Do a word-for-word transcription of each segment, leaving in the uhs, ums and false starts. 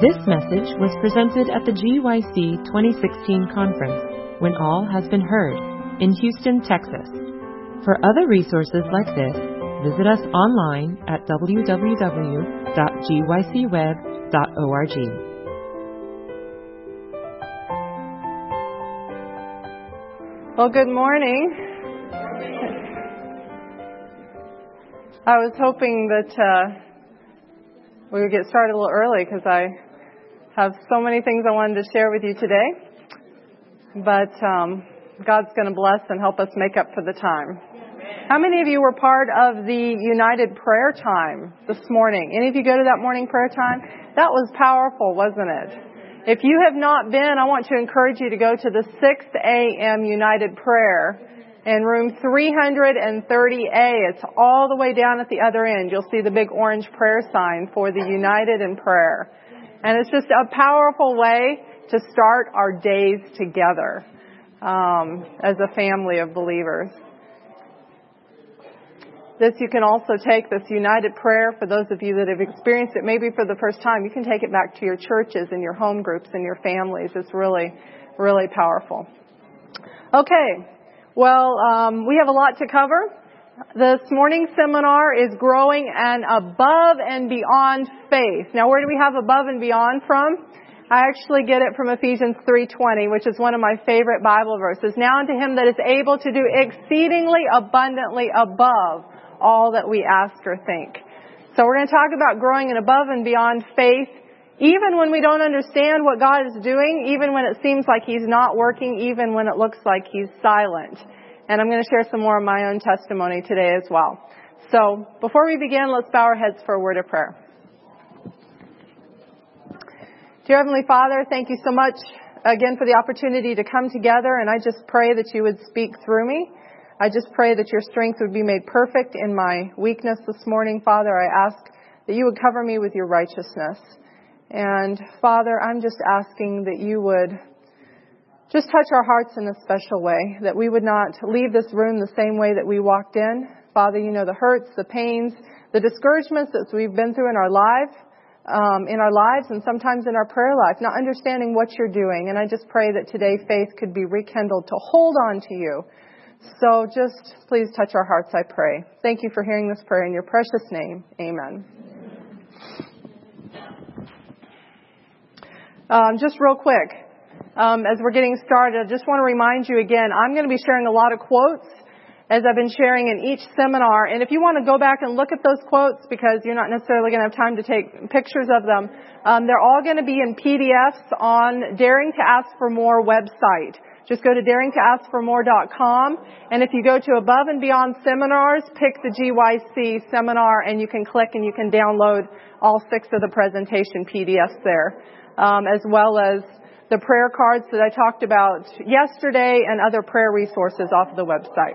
This message was presented at the G Y C twenty sixteen conference, When All Has Been Heard, in Houston, Texas. For other resources like this, visit us online at w w w dot g y c web dot org. Well, good morning. I was hoping that uh, we would get started a little early because I have so many things I wanted to share with you today. But um, God's going to bless and help us make up for the time. How many of you were part of the United Prayer Time this morning? Any of you go to that morning prayer time? That was powerful, wasn't it? If you have not been, I want to encourage you to go to the six a.m. United Prayer in room three thirty A. It's all the way down at the other end. You'll see the big orange prayer sign for the United in Prayer. And it's just a powerful way to start our days together um, as a family of believers. This you can also take, this United Prayer, for those of you that have experienced it maybe for the first time. You can take it back to your churches and your home groups and your families. It's really, really powerful. Okay, well, um, we have a lot to cover. This morning's seminar is Growing an Above and Beyond Faith. Now, where do we have above and beyond from? I actually get it from Ephesians three twenty, which is one of my favorite Bible verses. Now unto him that is able to do exceedingly abundantly above all that we ask or think. So we're going to talk about growing an above and beyond faith, even when we don't understand what God is doing, even when it seems like He's not working, even when it looks like He's silent. And I'm going to share some more of my own testimony today as well. So before we begin, let's bow our heads for a word of prayer. Dear Heavenly Father, thank you so much again for the opportunity to come together, and I just pray that you would speak through me. I just pray that your strength would be made perfect in my weakness this morning. Father, I ask that you would cover me with your righteousness. And Father, I'm just asking that you would just touch our hearts in a special way, that we would not leave this room the same way that we walked in. Father, you know the hurts, the pains, the discouragements that we've been through in our life, um, in our lives, and sometimes in our prayer life, not understanding what you're doing. And I just pray that today faith could be rekindled to hold on to you. So just please touch our hearts, I pray. Thank you for hearing this prayer in your precious name. Amen. Um, just real quick, um, as we're getting started, I just want to remind you again, I'm going to be sharing a lot of quotes as I've been sharing in each seminar. And if you want to go back and look at those quotes, because you're not necessarily going to have time to take pictures of them, um, they're all going to be in P D Fs on Daring to Ask for More website. Just go to daring to ask for more dot com, and if you go to Above and Beyond Seminars, pick the G Y C seminar, and you can click and you can download all six of the presentation P D Fs there, um, as well as the prayer cards that I talked about yesterday and other prayer resources off the website.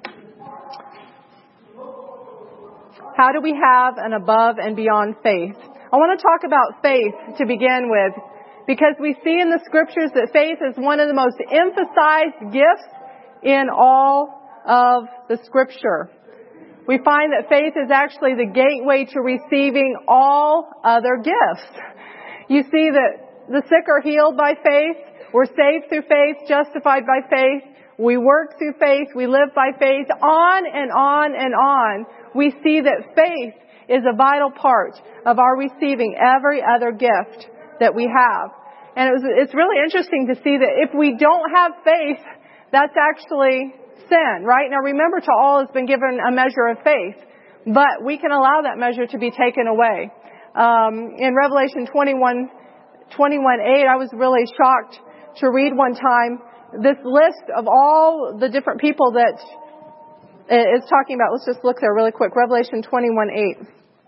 How do we have an above and beyond faith? I want to talk about faith to begin with, because we see in the scriptures that faith is one of the most emphasized gifts in all of the scripture. We find that faith is actually the gateway to receiving all other gifts. You see that the sick are healed by faith. We're saved through faith, justified by faith. We work through faith. We live by faith. On and on and on. We see that faith is a vital part of our receiving every other gift that we have. And it was, it's really interesting to see that if we don't have faith, that's actually sin, right? Now remember, to all has been given a measure of faith, but we can allow that measure to be taken away. Um, in Revelation twenty-one, twenty-one eight, I was really shocked to read one time this list of all the different people that it's talking about. Let's just look there really quick. Revelation twenty-one eight.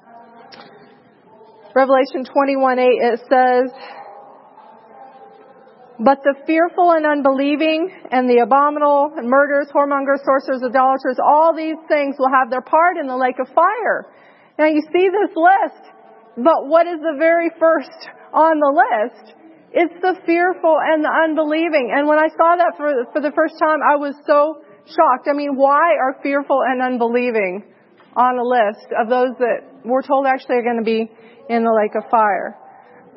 Revelation twenty-one eight, it says, but the fearful and unbelieving and the abominable and murderers, whoremongers, sorcerers, idolaters, all these things will have their part in the lake of fire. Now you see this list, but what is the very first on the list? It's the fearful and the unbelieving. And when I saw that for, for the first time, I was so shocked. I mean, why are fearful and unbelieving on a list of those that we're told actually are going to be in the lake of fire?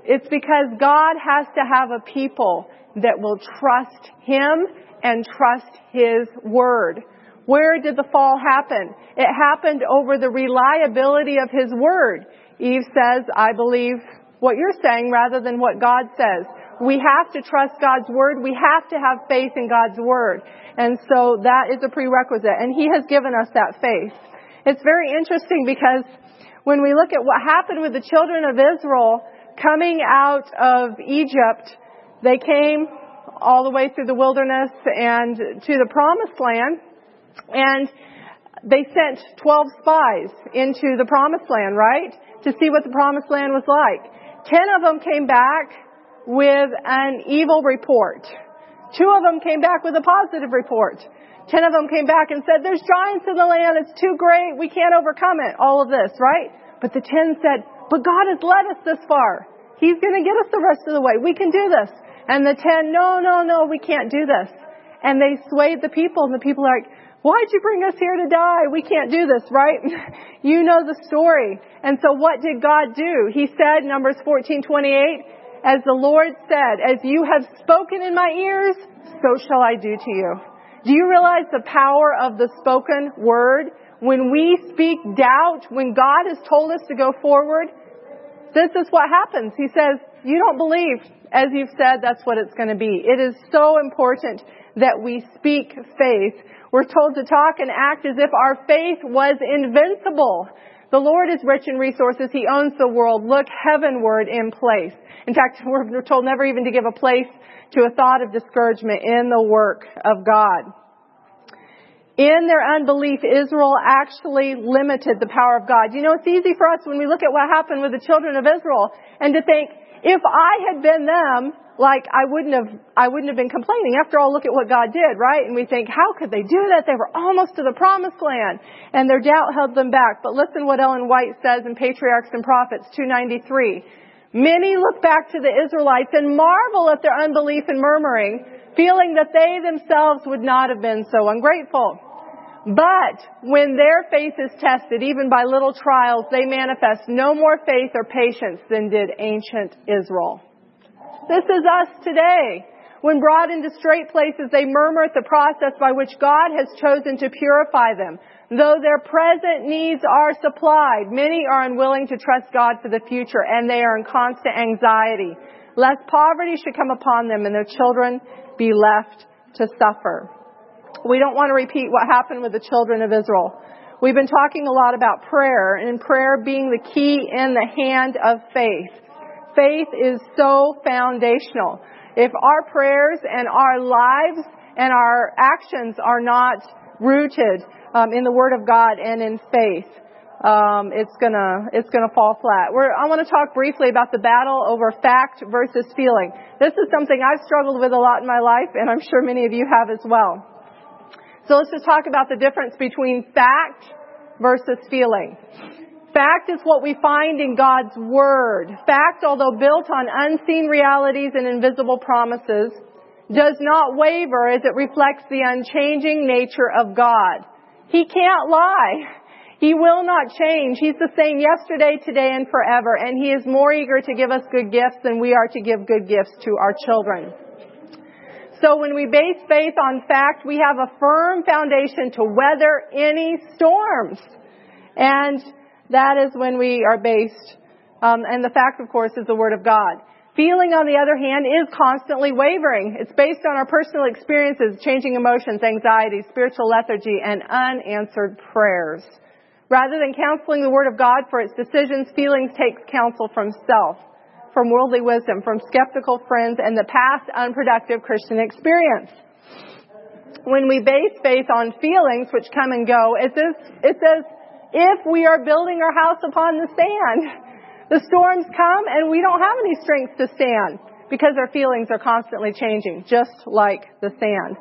It's because God has to have a people that will trust Him and trust His Word. Where did the fall happen? It happened over the reliability of His Word. Eve says, I believe what you're saying rather than what God says. We have to trust God's Word. We have to have faith in God's Word. And so that is a prerequisite. And He has given us that faith. It's very interesting because when we look at what happened with the children of Israel coming out of Egypt, they came all the way through the wilderness and to the promised land. And they sent twelve spies into the promised land, right? To see what the promised land was like. Ten of them came back with an evil report. Two of them came back with a positive report. Ten of them came back and said, there's giants in the land. It's too great. We can't overcome it. All of this, right? But the ten said, but God has led us this far. He's going to get us the rest of the way. We can do this. And the ten, no, no, no, we can't do this. And they swayed the people. And the people are like, why'd you bring us here to die? We can't do this, right? You know the story. And so what did God do? He said, Numbers fourteen twenty-eight, as the Lord said, as you have spoken in my ears, so shall I do to you. Do you realize the power of the spoken word? When we speak doubt, when God has told us to go forward, this is what happens. He says, you don't believe. As you've said, that's what it's going to be. It is so important that we speak faith. We're told to talk and act as if our faith was invincible. The Lord is rich in resources. He owns the world. Look heavenward in place. In fact, we're told never even to give a place to a thought of discouragement in the work of God. In their unbelief, Israel actually limited the power of God. You know, it's easy for us when we look at what happened with the children of Israel and to think, if I had been them, like I wouldn't have, I wouldn't have been complaining. After all, look at what God did, right? And we think, how could they do that? They were almost to the promised land and their doubt held them back. But listen what Ellen White says in Patriarchs and Prophets two ninety-three. Many look back to the Israelites and marvel at their unbelief and murmuring, feeling that they themselves would not have been so ungrateful. But when their faith is tested, even by little trials, they manifest no more faith or patience than did ancient Israel. This is us today. When brought into straight places, they murmur at the process by which God has chosen to purify them. Though their present needs are supplied, many are unwilling to trust God for the future, and they are in constant anxiety, lest poverty should come upon them and their children be left to suffer. We don't want to repeat what happened with the children of Israel. We've been talking a lot about prayer, and prayer being the key in the hand of faith. Faith is so foundational. If our prayers and our lives and our actions are not rooted um, in the Word of God and in faith, um, it's gonna it's gonna fall flat. We're, I want to talk briefly about the battle over fact versus feeling. This is something I've struggled with a lot in my life, and I'm sure many of you have as well. So let's just talk about the difference between fact versus feeling. Fact is what we find in God's Word. Fact, although built on unseen realities and invisible promises, does not waver as it reflects the unchanging nature of God. He can't lie. He will not change. He's the same yesterday, today, and forever. And He is more eager to give us good gifts than we are to give good gifts to our children. So when we base faith on fact, we have a firm foundation to weather any storms. And that is when we are based. Um, and the fact, of course, is the Word of God. Feeling, on the other hand, is constantly wavering. It's based on our personal experiences, changing emotions, anxiety, spiritual lethargy, and unanswered prayers. Rather than counseling the Word of God for its decisions, feelings takes counsel from self, from worldly wisdom, from skeptical friends, and the past unproductive Christian experience. When we base faith on feelings which come and go, it says, it says, if we are building our house upon the sand, the storms come and we don't have any strength to stand because our feelings are constantly changing, just like the sand.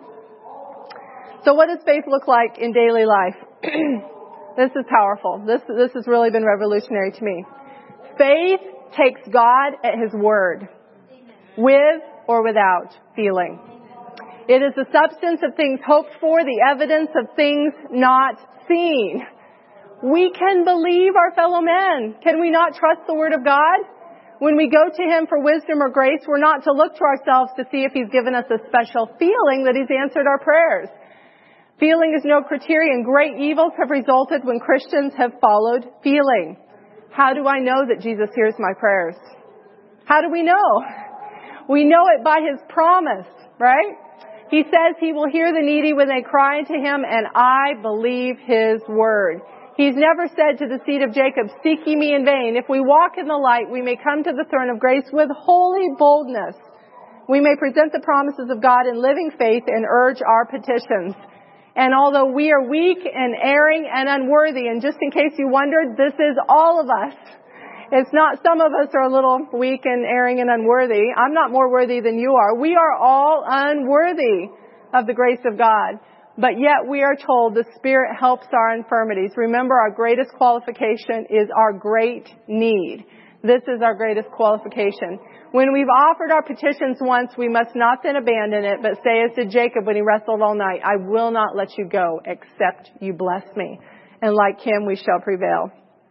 So what does faith look like in daily life? This is powerful. This, this has really been revolutionary to me. Faith takes God at His word, with or without feeling. It is the substance of things hoped for, the evidence of things not seen. We can believe our fellow men. Can we not trust the Word of God? When we go to Him for wisdom or grace, we're not to look to ourselves to see if He's given us a special feeling that He's answered our prayers. Feeling is no criterion. Great evils have resulted when Christians have followed feeling. How do I know that Jesus hears my prayers? How do we know? We know it by His promise, right? He says He will hear the needy when they cry unto Him, and I believe His word. He's never said to the seed of Jacob, seek ye me in vain. If we walk in the light, we may come to the throne of grace with holy boldness. We may present the promises of God in living faith and urge our petitions. And although we are weak and erring and unworthy, and just in case you wondered, this is all of us. It's not some of us are a little weak and erring and unworthy. I'm not more worthy than you are. We are all unworthy of the grace of God. But yet we are told the Spirit helps our infirmities. Remember, our greatest qualification is our great need. This is our greatest qualification. When we've offered our petitions once, we must not then abandon it, but say as did Jacob when he wrestled all night, I will not let you go except you bless me. And like him, we shall prevail.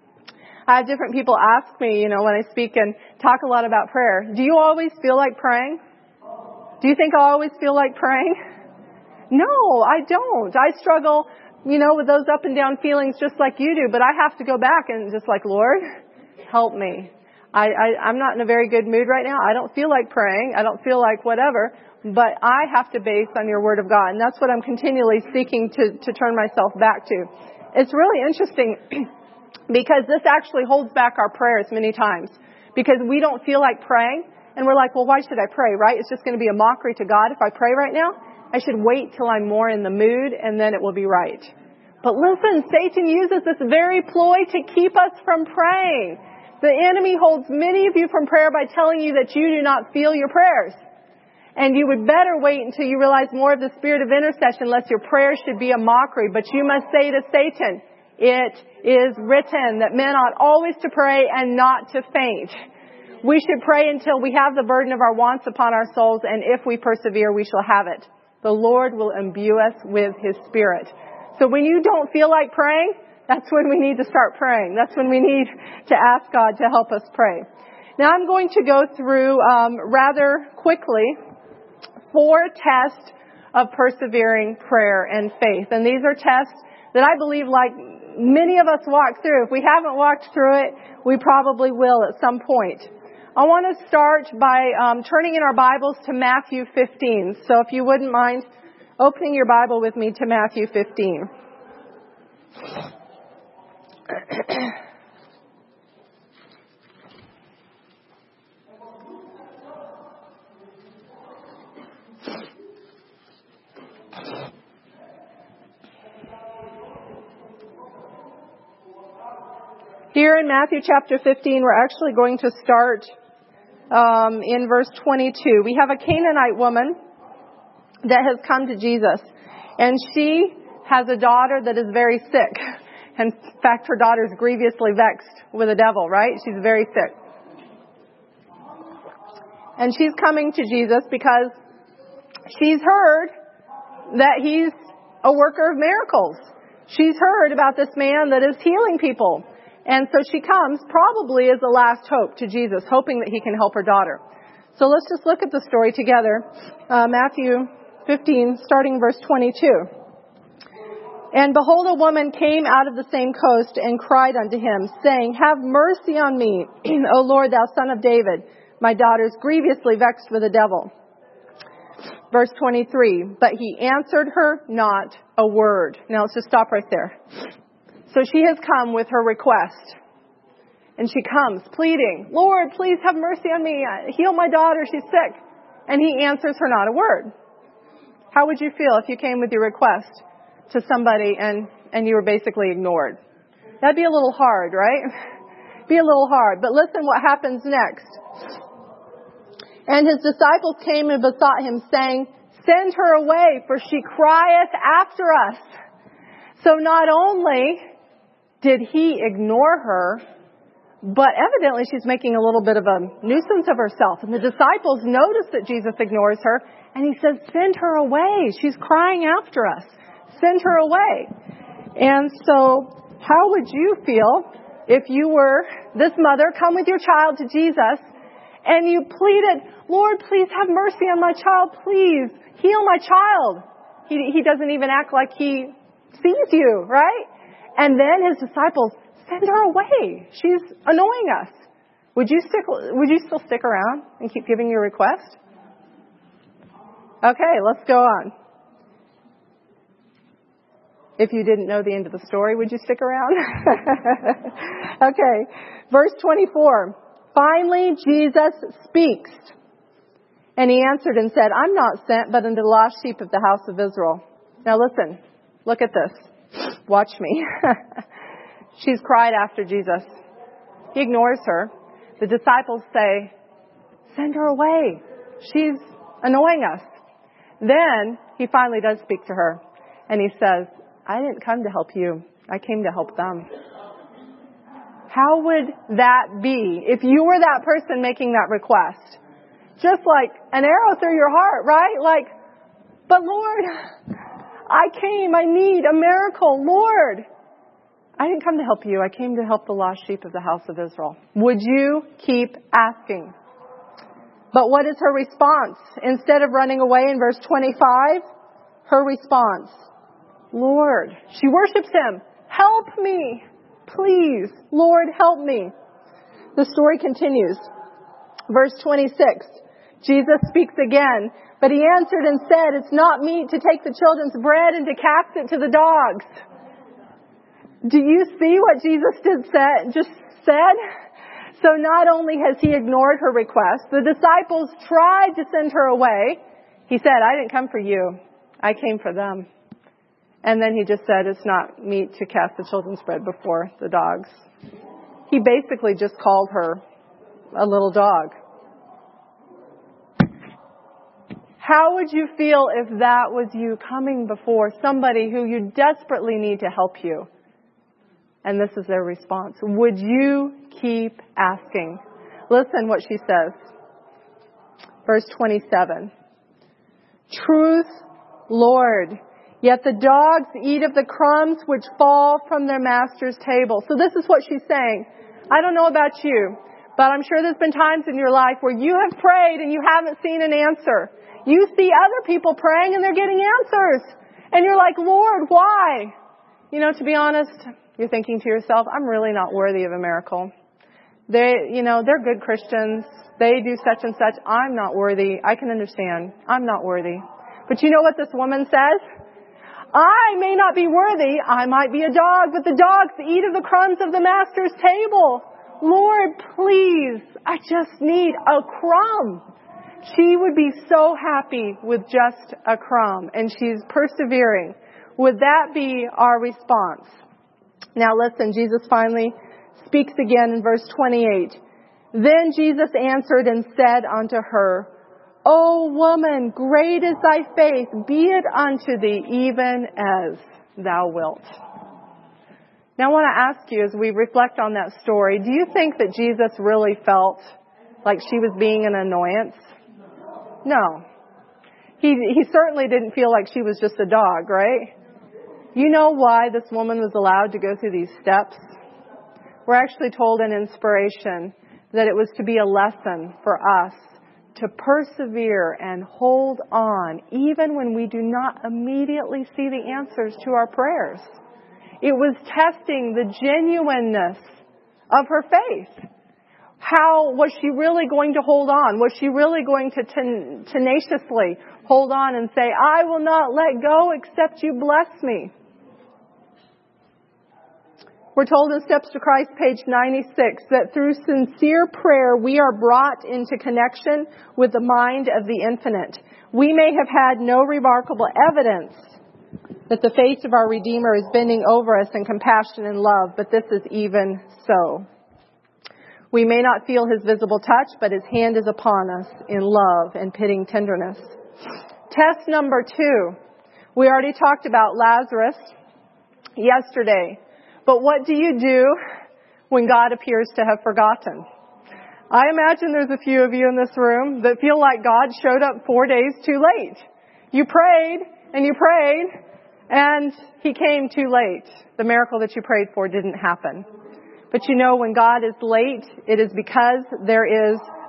I have different people ask me, you know, when I speak and talk a lot about prayer, do you always feel like praying? Do you think I always feel like praying? No, I don't. I struggle, you know, with those up and down feelings just like you do, but I have to go back and just like, Lord, help me. I, I, I'm not in a very good mood right now. I don't feel like praying. I don't feel like whatever, but I have to base on your word of God. And that's what I'm continually seeking to, to turn myself back to. It's really interesting because this actually holds back our prayers many times because we don't feel like praying. And we're like, well, why should I pray, right? It's just going to be a mockery to God if I pray right now. I should wait till I'm more in the mood and then it will be right. But listen, Satan uses this very ploy to keep us from praying. The enemy holds many of you from prayer by telling you that you do not feel your prayers. And you would better wait until you realize more of the spirit of intercession, lest your prayers should be a mockery. But you must say to Satan, it is written that men ought always to pray and not to faint. We should pray until we have the burden of our wants upon our souls, and if we persevere, we shall have it. The Lord will imbue us with His Spirit. So when you don't feel like praying, that's when we need to start praying. That's when we need to ask God to help us pray. Now I'm going to go through um, rather quickly four tests of persevering prayer and faith. And these are tests that I believe, like many of us walk through. If we haven't walked through it, we probably will at some point. I want to start by um, turning in our Bibles to Matthew fifteen. So if you wouldn't mind opening your Bible with me to Matthew fifteen. Here in Matthew chapter fifteen, we're actually going to start um, in verse twenty-two. We have a Canaanite woman that has come to Jesus, and she has a daughter that is very sick. In fact, her daughter is grievously vexed with a devil, right? She's very sick. And she's coming to Jesus because she's heard that He's a worker of miracles. She's heard about this man that is healing people. And so she comes probably as a last hope to Jesus, hoping that He can help her daughter. So let's just look at the story together. Uh, Matthew fifteen, starting verse twenty-two. And behold, a woman came out of the same coast and cried unto Him, saying, have mercy on me, O Lord, thou Son of David. My daughter is grievously vexed with the devil. Verse twenty-three, but He answered her not a word. Now let's just stop right there. So she has come with her request. And she comes pleading, Lord, please have mercy on me. Heal my daughter. She's sick. And He answers her not a word. How would you feel if you came with your request to somebody and, and you were basically ignored? That'd be a little hard, right? Be a little hard. But listen what happens next. And His disciples came and besought Him, saying, send her away, for she crieth after us. So not only did He ignore her, but evidently she's making a little bit of a nuisance of herself. And the disciples notice that Jesus ignores her, and He says, send her away. She's crying after us. Send her away. And so how would you feel if you were this mother, come with your child to Jesus, And you pleaded, Lord, please have mercy on my child. Please heal my child. He, he doesn't even act like he sees you, right? And then his disciples, send her away. She's annoying us. Would you stick, would you still stick around and keep giving your request? Okay, let's go on. If you didn't know the end of the story, would you stick around? Okay, verse twenty-four. Finally, Jesus speaks. And he answered and said, I'm not sent, but unto the lost sheep of the house of Israel. Now listen, look at this. Watch me. She's cried after Jesus. He ignores her. The disciples say, send her away. She's annoying us. Then he finally does speak to her. And he says, I didn't come to help you. I came to help them. How would that be if you were that person making that request? Just like an arrow through your heart, right? Like, but Lord, I came. I need a miracle. Lord, I didn't come to help you. I came to help the lost sheep of the house of Israel. Would you keep asking? But what is her response? Instead of running away in verse twenty-five, her response, Lord, she worships him. Help me. Please, Lord, help me. The story continues. Verse twenty-six, Jesus speaks again, but he answered and said, it's not meet to take the children's bread and to cast it to the dogs. Do you see what Jesus did said, just said? So not only has he ignored her request, the disciples tried to send her away. He said, I didn't come for you. I came for them. And then he just said, it's not meet to cast the children's bread before the dogs. He basically just called her a little dog. How would you feel if that was you coming before somebody who you desperately need to help you? And this is their response. Would you keep asking? Listen what she says. Verse twenty-seven. Truth, Lord, yet the dogs eat of the crumbs which fall from their master's table. So this is what she's saying. I don't know about you, but I'm sure there's been times in your life where you have prayed and you haven't seen an answer. You see other people praying and they're getting answers. And you're like, Lord, why? You know, to be honest, you're thinking to yourself, I'm really not worthy of a miracle. They, you know, they're good Christians. They do such and such. I'm not worthy. I can understand. I'm not worthy. But you know what this woman says? I may not be worthy. I might be a dog, but the dogs eat of the crumbs of the master's table. Lord, please, I just need a crumb. She would be so happy with just a crumb, and she's persevering. Would that be our response? Now listen, Jesus finally speaks again in verse twenty-eight. Then Jesus answered and said unto her, O woman, great is thy faith, be it unto thee even as thou wilt. Now I want to ask you, as we reflect on that story, do you think that Jesus really felt like she was being an annoyance? No. He, he certainly didn't feel like she was just a dog, right? You know why this woman was allowed to go through these steps? We're actually told in inspiration that it was to be a lesson for us to persevere and hold on even when we do not immediately see the answers to our prayers. It was testing the genuineness of her faith. How was she really going to hold on? Was she really going to ten- tenaciously hold on and say, I will not let go except you bless me? We're told in Steps to Christ, page ninety-six, that through sincere prayer, we are brought into connection with the mind of the infinite. We may have had no remarkable evidence that the face of our Redeemer is bending over us in compassion and love, but this is even so. We may not feel his visible touch, but his hand is upon us in love and pitying tenderness. Test number two. We already talked about Lazarus yesterday. But what do you do when God appears to have forgotten? I imagine there's a few of you in this room that feel like God showed up four days too late. You prayed and you prayed and he came too late. The miracle that you prayed for didn't happen. But you know, when God is late, it is because there is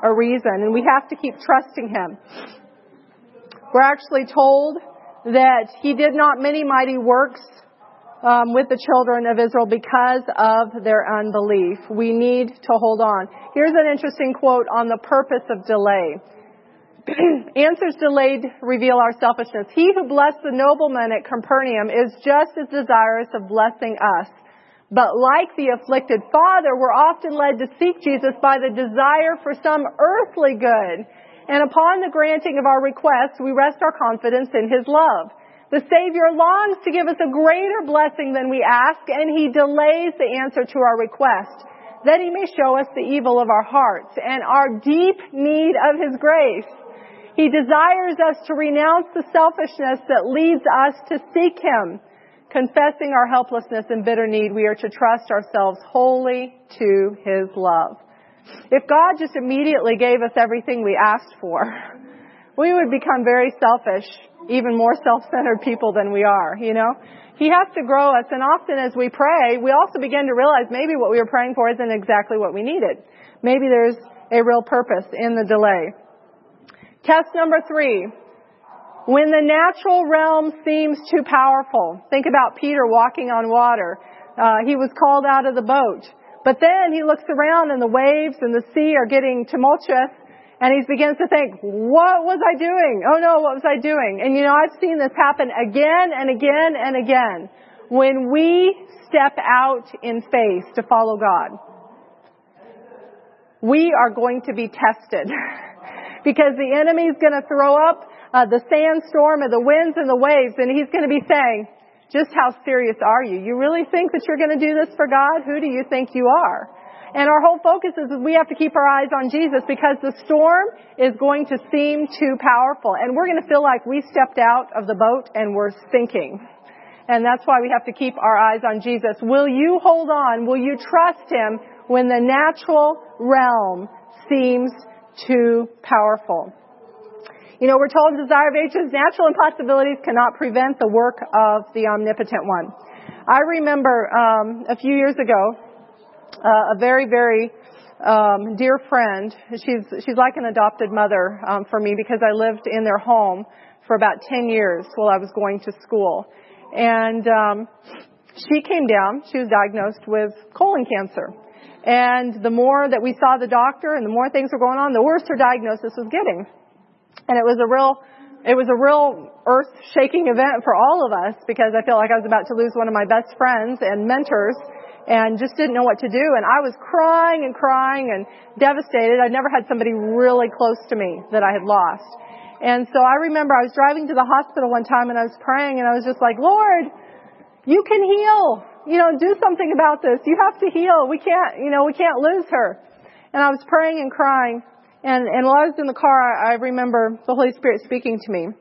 a reason, and we have to keep trusting Him. We're actually told that He did not many mighty works um, with the children of Israel because of their unbelief. We need to hold on. Here's an interesting quote on the purpose of delay. Answers delayed reveal our selfishness. He who blessed the nobleman at Capernaum is just as desirous of blessing us. But like the afflicted father, we're often led to seek Jesus by the desire for some earthly good. And upon the granting of our requests, we rest our confidence in His love. The Savior longs to give us a greater blessing than we ask, and He delays the answer to our request, that He may show us the evil of our hearts and our deep need of His grace. He desires us to renounce the selfishness that leads us to seek Him. Confessing our helplessness and bitter need, we are to trust ourselves wholly to His love. If God just immediately gave us everything we asked for, we would become very selfish, even more self-centered people than we are, you know. He has to grow us, and often as we pray, we also begin to realize maybe what we were praying for isn't exactly what we needed. Maybe there's a real purpose in the delay. Test number three. When the natural realm seems too powerful. Think about Peter walking on water. Uh, he was called out of the boat. But then he looks around and the waves and the sea are getting tumultuous, and he begins to think, what was I doing? Oh no, what was I doing? And you know, I've seen this happen again and again and again. When we step out in faith to follow God, we are going to be tested. Because the enemy is going to throw up uh, the sandstorm and the winds and the waves, and he's going to be saying, just how serious are you? You really think that you're going to do this for God? Who do you think you are? And our whole focus is we have to keep our eyes on Jesus, because the storm is going to seem too powerful. And we're going to feel like we stepped out of the boat and we're sinking. And that's why we have to keep our eyes on Jesus. Will you hold on? Will you trust Him when the natural realm seems too powerful? You know, we're told in Desire of Ages, natural impossibilities cannot prevent the work of the Omnipotent One. I remember um, a few years ago, uh, a very, very um, dear friend. She's she's like an adopted mother um, for me, because I lived in their home for about ten years while I was going to school. And um, she came down. She was diagnosed with colon cancer. And the more that we saw the doctor and the more things were going on, the worse her diagnosis was getting. And it was a real, it was a real earth-shaking event for all of us, because I felt like I was about to lose one of my best friends and mentors and just didn't know what to do. And I was crying and crying and devastated. I'd never had somebody really close to me that I had lost. And so I remember I was driving to the hospital one time and I was praying and I was just like, Lord, you can heal. You know, do something about this. You have to heal. We can't, you know, we can't lose her. And I was praying and crying. And, and while I was in the car, I, I remember the Holy Spirit speaking to me.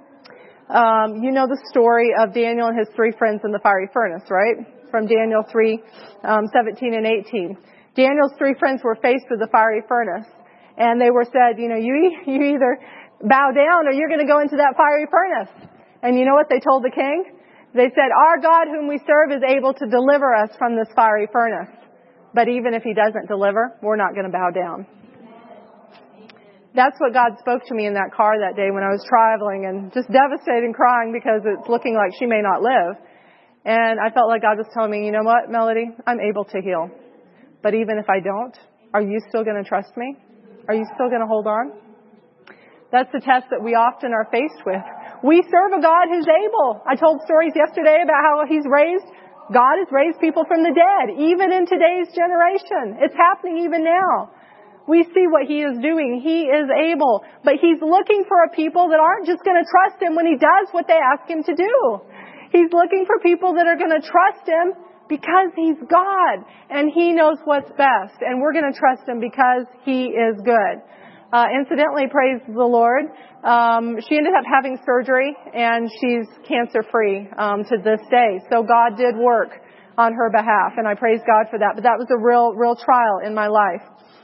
Um, you know the story of Daniel and his three friends in the fiery furnace, right? From Daniel three, um, seventeen and eighteen. Daniel's three friends were faced with the fiery furnace. And they were said, you know, you, you either bow down or you're going to go into that fiery furnace. And you know what they told the king? They said, our God whom we serve is able to deliver us from this fiery furnace. But even if He doesn't deliver, we're not going to bow down. That's what God spoke to me in that car that day when I was traveling and just devastated and crying because it's looking like she may not live. And I felt like God was telling me, you know what, Melody, I'm able to heal. But even if I don't, are you still going to trust me? Are you still going to hold on? That's the test that we often are faced with. We serve a God who's able. I told stories yesterday about how He's raised, God has raised people from the dead, even in today's generation. It's happening even now. We see what He is doing. He is able. But He's looking for a people that aren't just going to trust Him when He does what they ask Him to do. He's looking for people that are going to trust Him because He's God and He knows what's best. And we're going to trust Him because He is good. Uh, incidentally, praise the Lord, um, she ended up having surgery and she's cancer-free um, to this day. So God did work on her behalf, and I praise God for that. But that was a real, real trial in my life.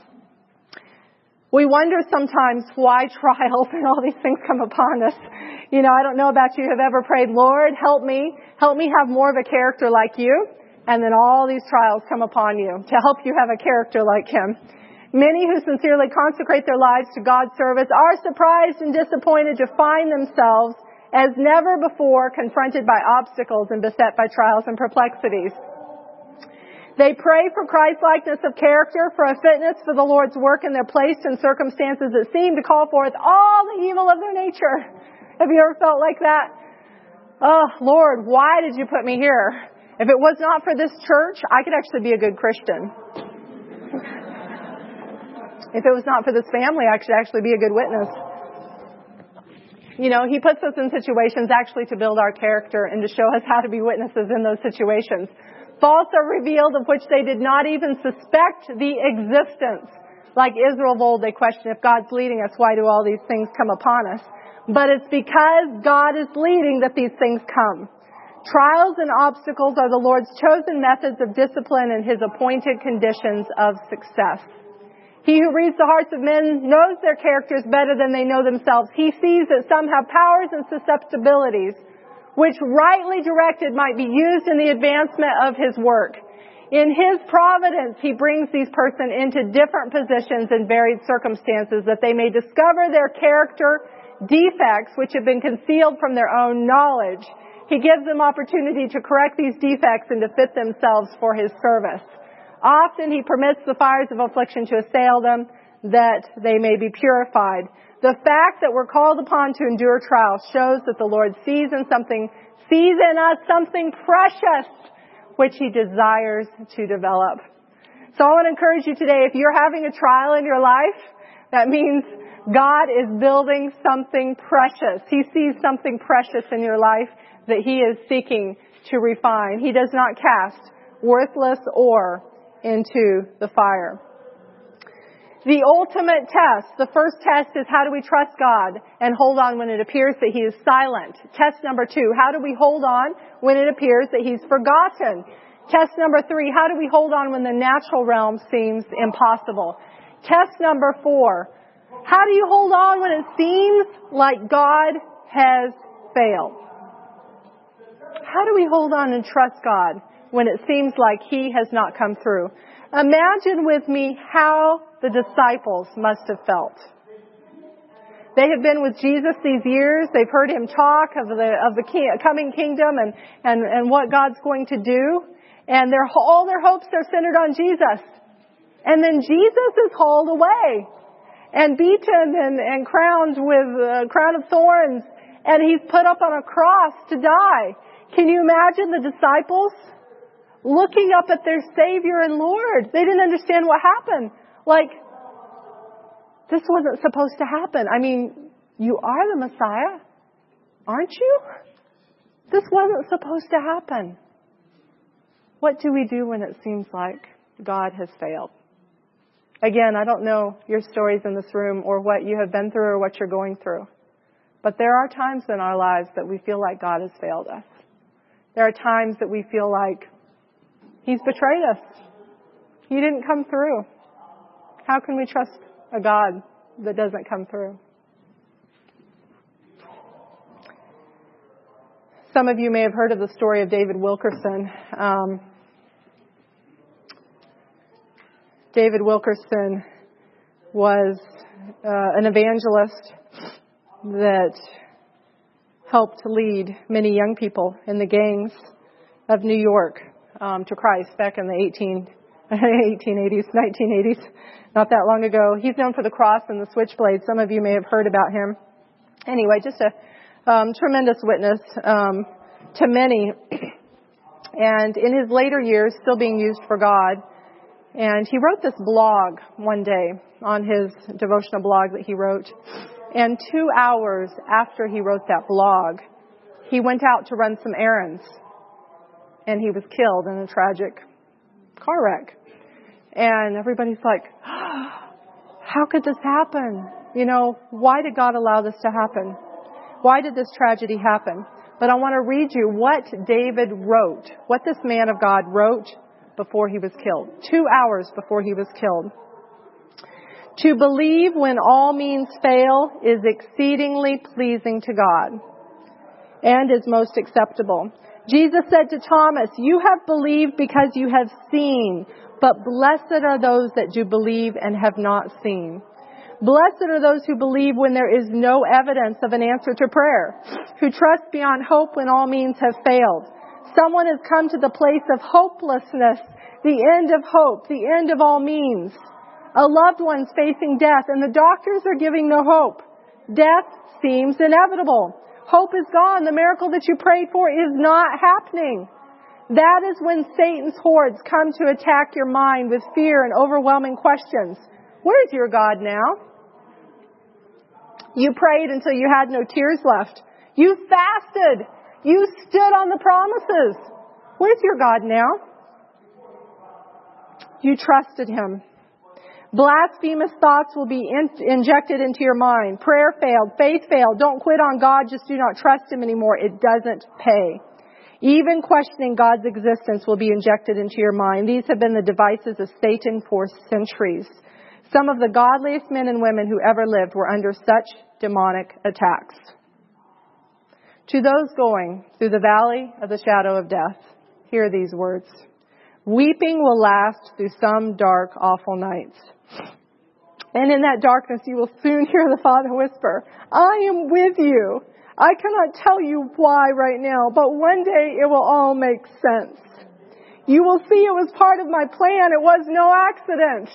We wonder sometimes why trials and all these things come upon us. You know, I don't know about you, have ever prayed, Lord, help me, help me have more of a character like you, and then all these trials come upon you to help you have a character like Him. Many who sincerely consecrate their lives to God's service are surprised and disappointed to find themselves as never before confronted by obstacles and beset by trials and perplexities. They pray for Christ-likeness of character, for a fitness for the Lord's work, and they're placed in circumstances that seem to call forth all the evil of their nature. Have you ever felt like that? Oh, Lord, why did you put me here? If it was not for this church, I could actually be a good Christian. If it was not for this family, I could actually be a good witness. You know, He puts us in situations actually to build our character and to show us how to be witnesses in those situations. Faults are revealed of which they did not even suspect the existence. Like Israel of old, they question, if God's leading us, why do all these things come upon us? But it's because God is leading that these things come. Trials and obstacles are the Lord's chosen methods of discipline and His appointed conditions of success. He who reads the hearts of men knows their characters better than they know themselves. He sees that some have powers and susceptibilities, which rightly directed might be used in the advancement of His work. In His providence, He brings these persons into different positions in varied circumstances that they may discover their character defects which have been concealed from their own knowledge. He gives them opportunity to correct these defects and to fit themselves for His service. Often He permits the fires of affliction to assail them, that they may be purified. The fact that we're called upon to endure trials shows that the Lord sees in something, sees in us something precious, which He desires to develop. So I want to encourage you today, if you're having a trial in your life, that means God is building something precious. He sees something precious in your life that He is seeking to refine. He does not cast worthless ore into the fire. The ultimate test, the first test is how do we trust God and hold on when it appears that He is silent. Test number two, how do we hold on when it appears that He's forgotten? Test number three, how do we hold on when the natural realm seems impossible? Test number four, how do you hold on when it seems like God has failed? How do we hold on and trust God when it seems like He has not come through? Imagine with me how the disciples must have felt. They have been with Jesus these years. They've heard Him talk of the of the king, coming kingdom and, and, and what God's going to do. And their, all their hopes are centered on Jesus. And then Jesus is hauled away and beaten and, and crowned with a crown of thorns. And He's put up on a cross to die. Can you imagine the disciples looking up at their Savior and Lord? They didn't understand what happened. Like, this wasn't supposed to happen. I mean, you are the Messiah, aren't you? This wasn't supposed to happen. What do we do when it seems like God has failed? Again, I don't know your stories in this room or what you have been through or what you're going through. But there are times in our lives that we feel like God has failed us. There are times that we feel like He's betrayed us. He didn't come through. How can we trust a God that doesn't come through? Some of you may have heard of the story of David Wilkerson. Um, David Wilkerson was uh, an evangelist that helped lead many young people in the gangs of New York um, to Christ back in the eighteen eighties, nineteen eighties, not that long ago. He's known for the cross and the switchblade. Some of you may have heard about him. Anyway, just a um, tremendous witness um, to many. And in his later years, still being used for God. And he wrote this blog one day on his devotional blog that he wrote. And two hours after he wrote that blog, he went out to run some errands. And he was killed in a tragic car wreck. And everybody's like, oh, how could this happen? You know, why did God allow this to happen? Why did this tragedy happen? But I want to read you what David wrote, what this man of God wrote before he was killed, two hours before he was killed. To believe when all means fail is exceedingly pleasing to God and is most acceptable. Jesus said to Thomas, you have believed because you have seen. But blessed are those that do believe and have not seen. Blessed are those who believe when there is no evidence of an answer to prayer, who trust beyond hope when all means have failed. Someone has come to the place of hopelessness, the end of hope, the end of all means. A loved one's facing death, and the doctors are giving no hope. Death seems inevitable. Hope is gone. The miracle that you prayed for is not happening. That is when Satan's hordes come to attack your mind with fear and overwhelming questions. Where's your God now? You prayed until you had no tears left. You fasted. You stood on the promises. Where's your God now? You trusted Him. Blasphemous thoughts will be in- injected into your mind. Prayer failed. Faith failed. Don't quit on God. Just do not trust Him anymore. It doesn't pay. Even questioning God's existence will be injected into your mind. These have been the devices of Satan for centuries. Some of the godliest men and women who ever lived were under such demonic attacks. To those going through the valley of the shadow of death, hear these words. Weeping will last through some dark, awful nights. And in that darkness you will soon hear the Father whisper, I am with you. I cannot tell you why right now, but one day it will all make sense. You will see it was part of my plan. It was no accident.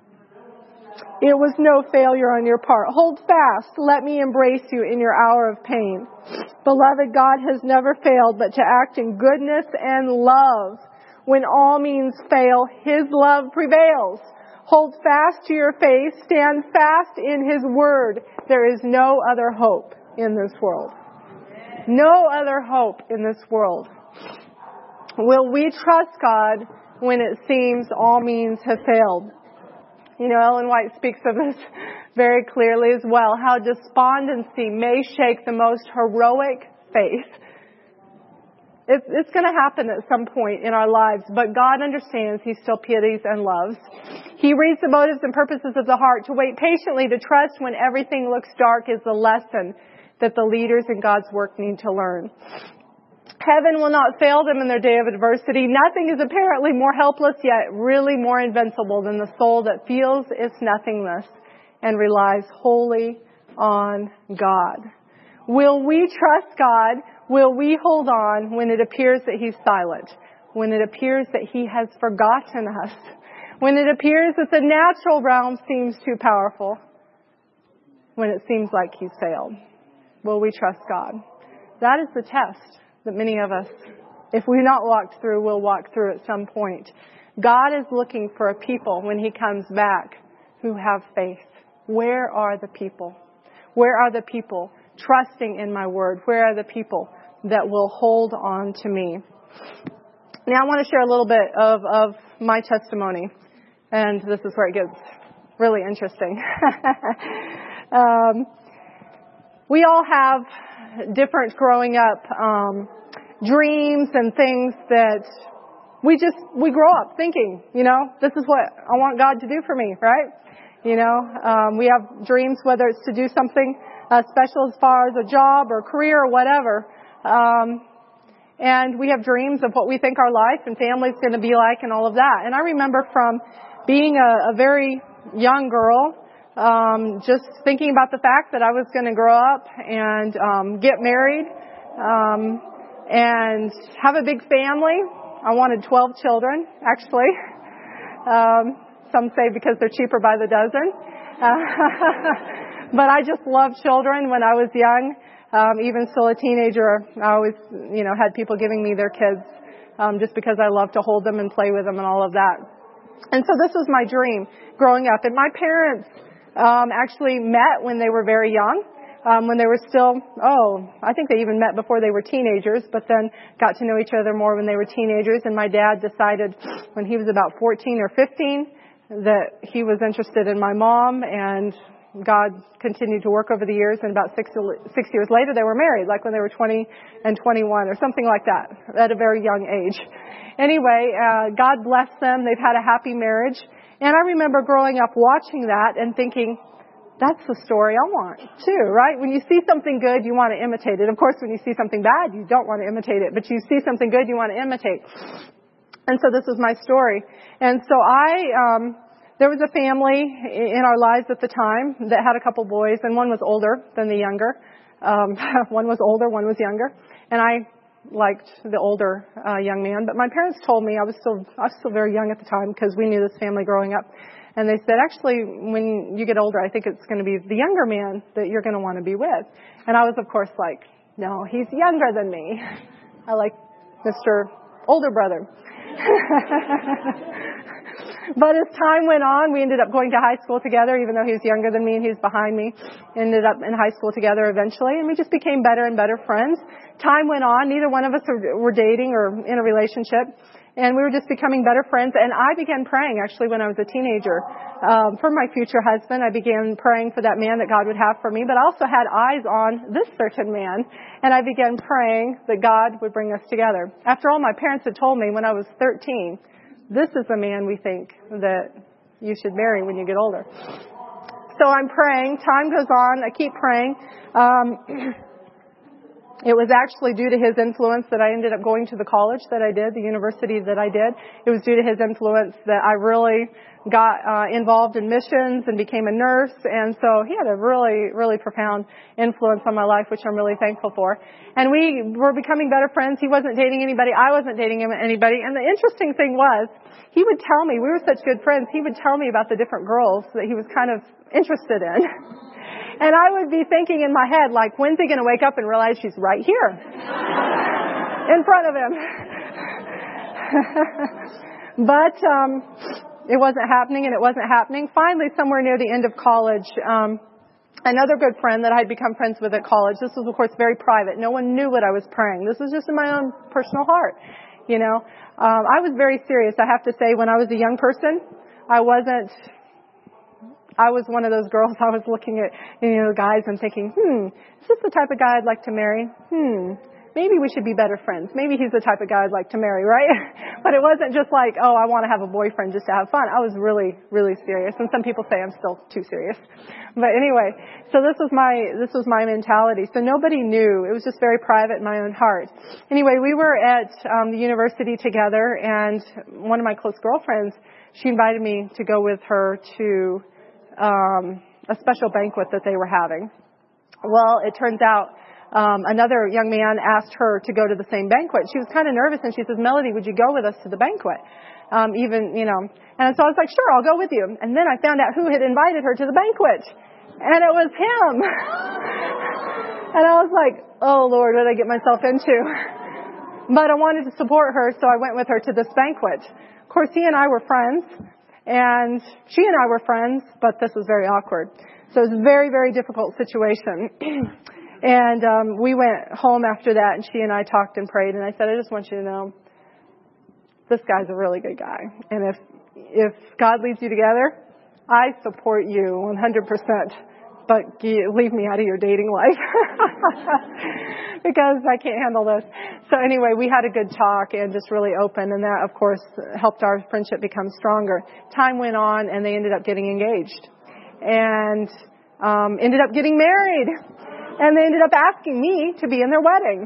It was no failure on your part. Hold fast. Let me embrace you in your hour of pain. Beloved, God has never failed but to act in goodness and love. When all means fail, His love prevails. Hold fast to your faith. Stand fast in His word. There is no other hope in this world. No other hope in this world. Will we trust God when it seems all means have failed? You know, Ellen White speaks of this very clearly as well, how despondency may shake the most heroic faith. It's, it's going to happen at some point in our lives, but God understands. He still pities and loves. He reads the motives and purposes of the heart. To wait patiently, to trust when everything looks dark is the lesson that the leaders in God's work need to learn. Heaven will not fail them in their day of adversity. Nothing is apparently more helpless, yet really more invincible than the soul that feels its nothingness and relies wholly on God. Will we trust God? Will we hold on when it appears that He's silent? When it appears that He has forgotten us? When it appears that the natural realm seems too powerful? When it seems like He's failed? Will we trust God? That is the test that many of us, if we've not walked through, will walk through at some point. God is looking for a people when He comes back who have faith. Where are the people? Where are the people trusting in my word? Where are the people that will hold on to me? Now I want to share a little bit of, of my testimony. And this is where it gets really interesting. um, we all have different growing up um, dreams and things that we just, we grow up thinking, you know, this is what I want God to do for me, right? You know, um, we have dreams, whether it's to do something uh, special as far as a job or career or whatever. Um, and we have dreams of what we think our life and family is going to be like and all of that. And I remember from being a, a very young girl, um, just thinking about the fact that I was going to grow up and um, get married um, and have a big family. I wanted twelve children, actually. Um, some say because they're cheaper by the dozen. Uh, but I just loved children when I was young. Um, even still a teenager, I always, you know, had people giving me their kids um, just because I loved to hold them and play with them and all of that. And so this was my dream growing up. And my parents um, actually met when they were very young, um, when they were still, oh, I think they even met before they were teenagers, but then got to know each other more when they were teenagers. And my dad decided when he was about fourteen or fifteen that he was interested in my mom, and God continued to work over the years, and about six, six years later they were married, like when they were twenty and twenty-one or something like that, at a very young age. Anyway, uh, God bless them. They've had a happy marriage. And I remember growing up watching that and thinking, that's the story I want too, right? When you see something good, you want to imitate it. Of course, when you see something bad, you don't want to imitate it, but you see something good, you want to imitate. And so this is my story. And so I, um, there was a family in our lives at the time that had a couple boys, and one was older than the younger. Um, one was older, one was younger. And I liked the older uh, young man, but my parents told me, I was still I was still very young at the time because we knew this family growing up, and they said, actually, when you get older, I think it's going to be the younger man that you're going to want to be with. And I was, of course, like, no, he's younger than me. I like Mister Older Brother. But as time went on, we ended up going to high school together, even though he was younger than me and he was behind me. Ended up in high school together eventually, and we just became better and better friends. Time went on. Neither one of us were dating or in a relationship, and we were just becoming better friends. And I began praying, actually, when I was a teenager, um, for my future husband. I began praying for that man that God would have for me, but I also had eyes on this certain man, and I began praying that God would bring us together. After all, my parents had told me when I was thirteen, this is the man we think that you should marry when you get older. So I'm praying. Time goes on. I keep praying. Um, it was actually due to his influence that I ended up going to the college that I did, the university that I did. It was due to his influence that I really got uh, involved in missions and became a nurse. And so he had a really, really profound influence on my life, which I'm really thankful for. And we were becoming better friends. He wasn't dating anybody. I wasn't dating anybody. And the interesting thing was, he would tell me, we were such good friends, he would tell me about the different girls that he was kind of interested in. And I would be thinking in my head, like, when's he going to wake up and realize she's right here in front of him? But um, it wasn't happening, and it wasn't happening. Finally, somewhere near the end of college, um, another good friend that I had become friends with at college, this was, of course, very private. No one knew what I was praying. This was just in my own personal heart, you know. Um, I was very serious. I have to say, when I was a young person, I wasn't... I was one of those girls, I was looking at, you know, guys and thinking, hmm, is this the type of guy I'd like to marry? Hmm, maybe we should be better friends. Maybe he's the type of guy I'd like to marry, right? But it wasn't just like, oh, I want to have a boyfriend just to have fun. I was really, really serious. And some people say I'm still too serious. But anyway, so this was my, this was my mentality. So nobody knew. It was just very private in my own heart. Anyway, we were at um, the university together, and one of my close girlfriends, she invited me to go with her to Um, a special banquet that they were having. Well, it turns out um, another young man asked her to go to the same banquet. She was kind of nervous, and she says, Melody, would you go with us to the banquet? Um, even, you know, and so I was like, sure, I'll go with you. And then I found out who had invited her to the banquet, and it was him. And I was like, oh, Lord, what did I get myself into? But I wanted to support her, so I went with her to this banquet. Of course, he and I were friends. And she and I were friends, but this was very awkward. So it was a very, very difficult situation. And um, we went home after that, and she and I talked and prayed. And I said, I just want you to know, this guy's a really good guy. And if if God leads you together, I support you one hundred percent. But leave me out of your dating life because I can't handle this. So anyway, we had a good talk and just really open, and that, of course, helped our friendship become stronger. Time went on, and they ended up getting engaged and um, ended up getting married, and they ended up asking me to be in their wedding.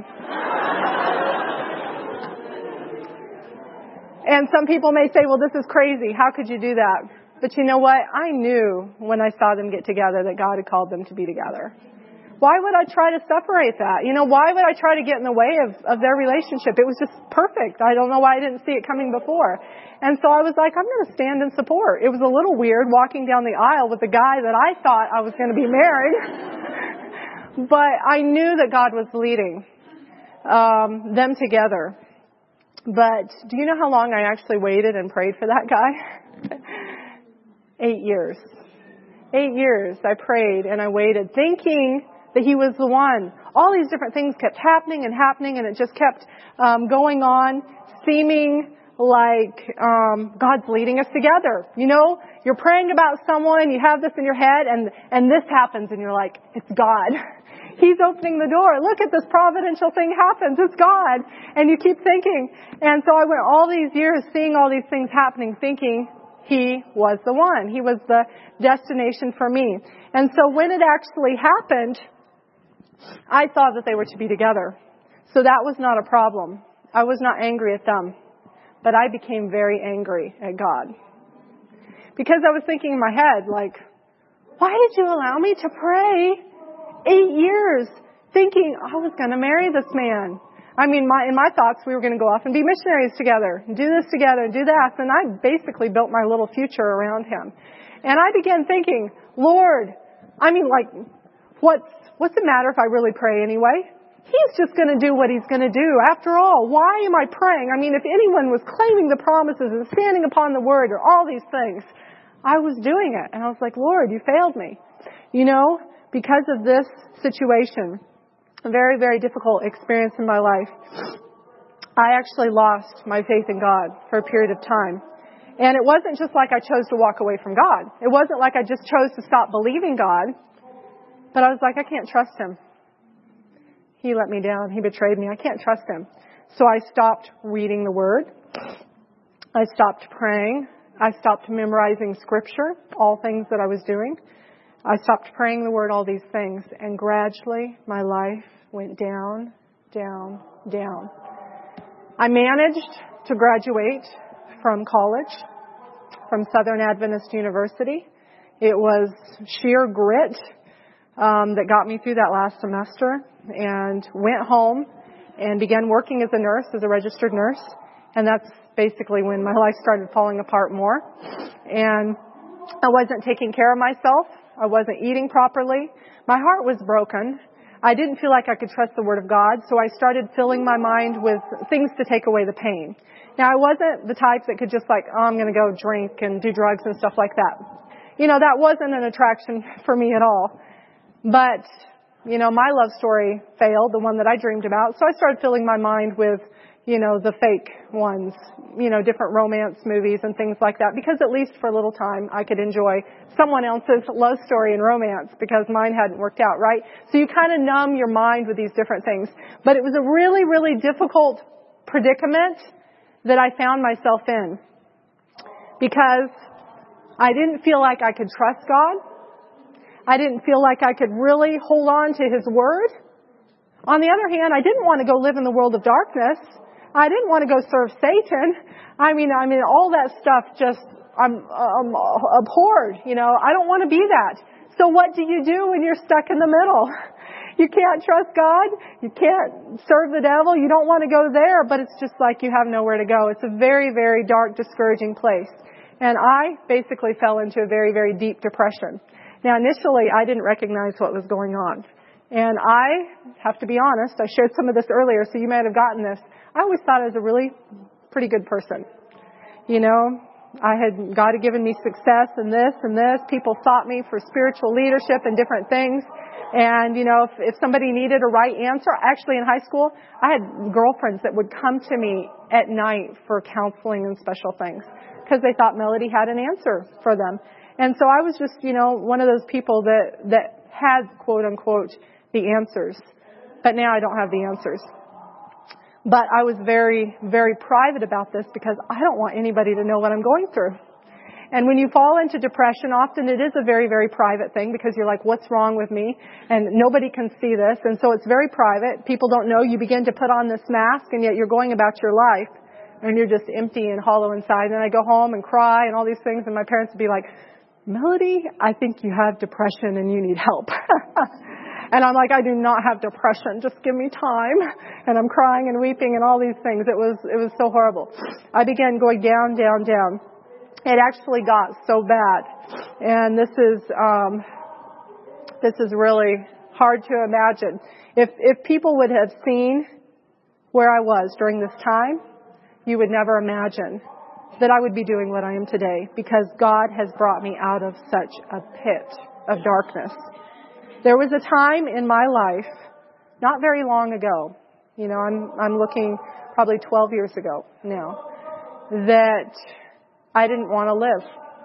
And some people may say, well, this is crazy. How could you do that? But you know what? I knew when I saw them get together that God had called them to be together. Why would I try to separate that? You know, why would I try to get in the way of, of their relationship? It was just perfect. I don't know why I didn't see it coming before. And so I was like, I'm going to stand and support. It was a little weird walking down the aisle with a guy that I thought I was going to be married. But I knew that God was leading um, them together. But do you know how long I actually waited and prayed for that guy? Eight years. Eight years I prayed and I waited, thinking that he was the one. All these different things kept happening and happening, and it just kept um, going on, seeming like um, God's leading us together. You know, you're praying about someone, you have this in your head, and, and this happens, and you're like, it's God. He's opening the door. Look at this providential thing happens. It's God. And you keep thinking. And so I went all these years seeing all these things happening, thinking he was the one. He was the destination for me. And so when it actually happened, I saw that they were to be together. So that was not a problem. I was not angry at them. but I became very angry at God. Because I was thinking in my head, like, why did you allow me to pray eight years thinking I was going to marry this man? I mean, my, in my thoughts, we were going to go off and be missionaries together, and do this together, and do that. And I basically built my little future around him. And I began thinking, Lord, I mean, like, what's, what's the matter if I really pray anyway? He's just going to do what he's going to do. After all, why am I praying? I mean, if anyone was claiming the promises and standing upon the word or all these things, I was doing it. And I was like, Lord, you failed me. You know, because of this situation, a very, very difficult experience in my life, I actually lost my faith in God for a period of time. And it wasn't just like I chose to walk away from God. It wasn't like I just chose to stop believing God. But I was like, I can't trust him. He let me down. He betrayed me. I can't trust him. So I stopped reading the Word. I stopped praying. I stopped memorizing Scripture, all things that I was doing. I stopped praying the Word, all these things. And gradually, my life went down, down, down. I managed to graduate from college, from Southern Adventist University. It was sheer grit um, that got me through that last semester, and went home and began working as a nurse, as a registered nurse. And that's basically when my life started falling apart more. And I wasn't taking care of myself. I wasn't eating properly. My heart was broken. I didn't feel like I could trust the Word of God, so I started filling my mind with things to take away the pain. Now, I wasn't the type that could just like, oh, I'm going to go drink and do drugs and stuff like that. You know, that wasn't an attraction for me at all. But, you know, my love story failed, the one that I dreamed about, so I started filling my mind with, you know, the fake ones, you know, different romance movies and things like that, because at least for a little time I could enjoy someone else's love story and romance because mine hadn't worked out, right? So you kind of numb your mind with these different things. But it was a really, really difficult predicament that I found myself in, because I didn't feel like I could trust God. I didn't feel like I could really hold on to His Word. On the other hand, I didn't want to go live in the world of darkness. I didn't want to go serve Satan. I mean, I mean, all that stuff just, I'm, I'm abhorred, you know. I don't want to be that. So what do you do when you're stuck in the middle? You can't trust God. You can't serve the devil. You don't want to go there, but it's just like you have nowhere to go. It's a very, very dark, discouraging place. And I basically fell into a very, very deep depression. Now, initially, I didn't recognize what was going on. And I have to be honest, I shared some of this earlier, so you might have gotten this. I always thought I was a really pretty good person. You know, I had, God had given me success in this and this. People sought me for spiritual leadership and different things. And, you know, if, if somebody needed a right answer, actually in high school, I had girlfriends that would come to me at night for counseling and special things because they thought Melody had an answer for them. And so I was just, you know, one of those people that, that had, quote unquote, the answers. But now I don't have the answers. But I was very, very private about this because I don't want anybody to know what I'm going through. And when you fall into depression, often it is a very, very private thing because you're like, what's wrong with me? And nobody can see this. And so it's very private. People don't know. You begin to put on this mask, and yet you're going about your life and you're just empty and hollow inside. And I go home and cry and all these things. And my parents would be like, Melody, I think you have depression and you need help. And I'm like, I do not have depression. Just give me time. And I'm crying and weeping and all these things. It was, it was so horrible. I began going down, down, down. It actually got so bad. And this is, um, this is really hard to imagine. If, if people would have seen where I was during this time, you would never imagine that I would be doing what I am today, because God has brought me out of such a pit of darkness. There was a time in my life, not very long ago, you know, I'm, I'm looking probably twelve years ago now, that I didn't want to live.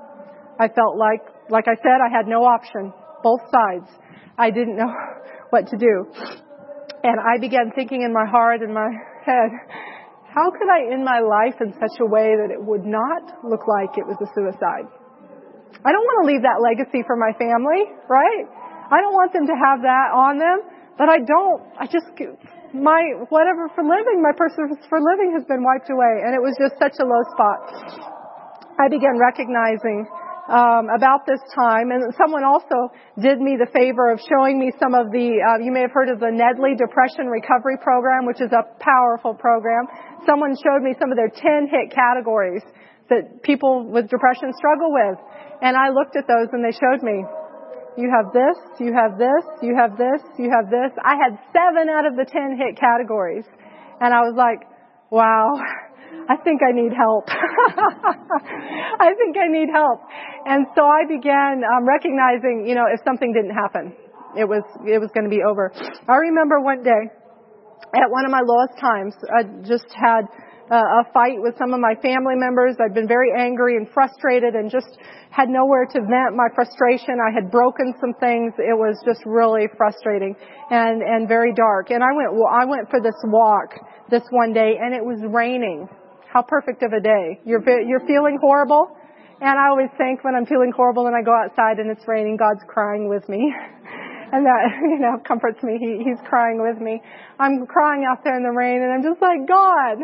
I felt like, like I said, I had no option, both sides. I didn't know what to do. And I began thinking in my heart and my head, how could I end my life in such a way that it would not look like it was a suicide? I don't want to leave that legacy for my family, right? I don't want them to have that on them, but I don't, I just, my whatever for living, my purpose for living has been wiped away. And it was just such a low spot. I began recognizing um, about this time, and someone also did me the favor of showing me some of the, uh, you may have heard of the Nedley Depression Recovery Program, which is a powerful program. Someone showed me some of their ten hit categories that people with depression struggle with. And I looked at those and they showed me, you have this, you have this, you have this, you have this. I had seven out of the ten hit categories. And I was like, wow, I think I need help. I think I need help. And so I began um, recognizing, you know, if something didn't happen, it was, it was going to be over. I remember one day at one of my lowest times, I just had Uh, a fight with some of my family members. I'd been very angry and frustrated and just had nowhere to vent my frustration. I had broken some things. It was just really frustrating and, and very dark. And I went, I went for this walk this one day and it was raining. How perfect of a day. You're, you're feeling horrible. And I always think when I'm feeling horrible and I go outside and it's raining, God's crying with me. And that, you know, comforts me. He, he's crying with me. I'm crying out there in the rain and I'm just like, God,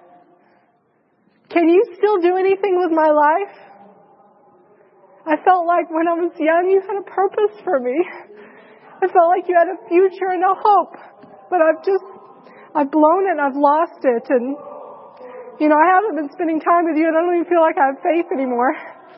can you still do anything with my life? I felt like when I was young, you had a purpose for me. I felt like you had a future and a hope. But I've just, I've blown it and I've lost it. And, you know, I haven't been spending time with you and I don't even feel like I have faith anymore.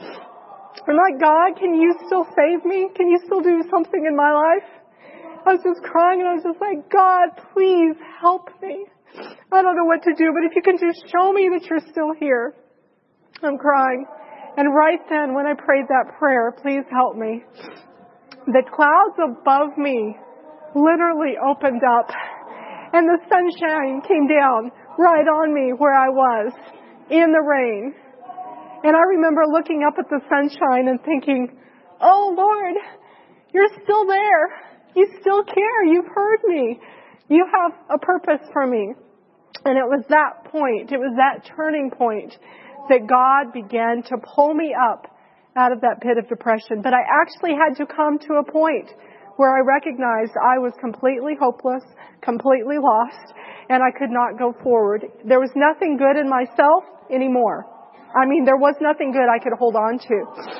I'm like, God, can you still save me? Can you still do something in my life? I was just crying and I was just like, God, please help me. I don't know what to do, but if you can just show me that you're still here. I'm crying. And right then, when I prayed that prayer, please help me, the clouds above me literally opened up and the sunshine came down right on me where I was in the rain. And I remember looking up at the sunshine and thinking, oh Lord, you're still there. You still care. You've heard me. You have a purpose for me. And it was that point, it was that turning point that God began to pull me up out of that pit of depression. But I actually had to come to a point where I recognized I was completely hopeless, completely lost, and I could not go forward. There was nothing good in myself anymore. I mean, there was nothing good I could hold on to.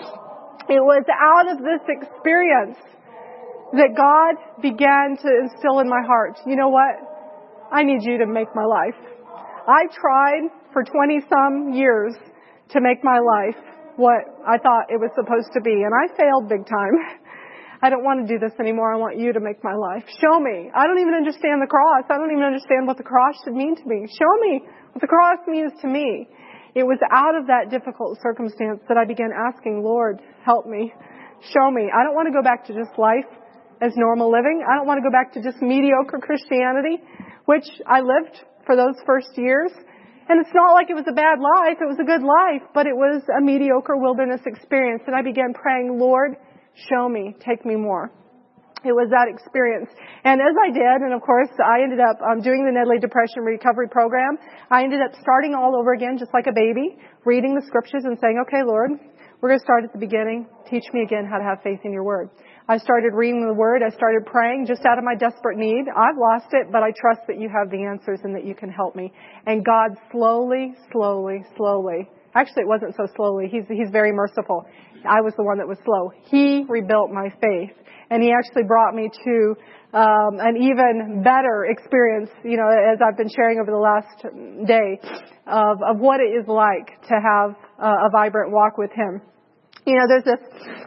It was out of this experience that God began to instill in my heart, you know what? I need you to make my life. I tried for twenty some years to make my life what I thought it was supposed to be, and I failed big time. I don't want to do this anymore. I want you to make my life. Show me. I don't even understand the cross. I don't even understand what the cross should mean to me. Show me what the cross means to me. It was out of that difficult circumstance that I began asking, Lord, help me. Show me. I don't want to go back to just life as normal living. I don't want to go back to just mediocre Christianity, which I lived for those first years. And it's not like it was a bad life. It was a good life, but it was a mediocre wilderness experience. And I began praying, Lord, show me, take me more. It was that experience. And as I did, and of course, I ended up um, doing the Nedley Depression Recovery Program. I ended up starting all over again, just like a baby, reading the scriptures and saying, okay, Lord, we're going to start at the beginning. Teach me again how to have faith in your word. I started reading the word. I started praying just out of my desperate need. I've lost it, but I trust that you have the answers and that you can help me. And God slowly, slowly, slowly, actually it wasn't so slowly. He's, he's very merciful. I was the one that was slow. He rebuilt my faith. And he actually brought me to um, an even better experience, you know, as I've been sharing over the last day, of, of what it is like to have uh, a vibrant walk with him. You know, there's this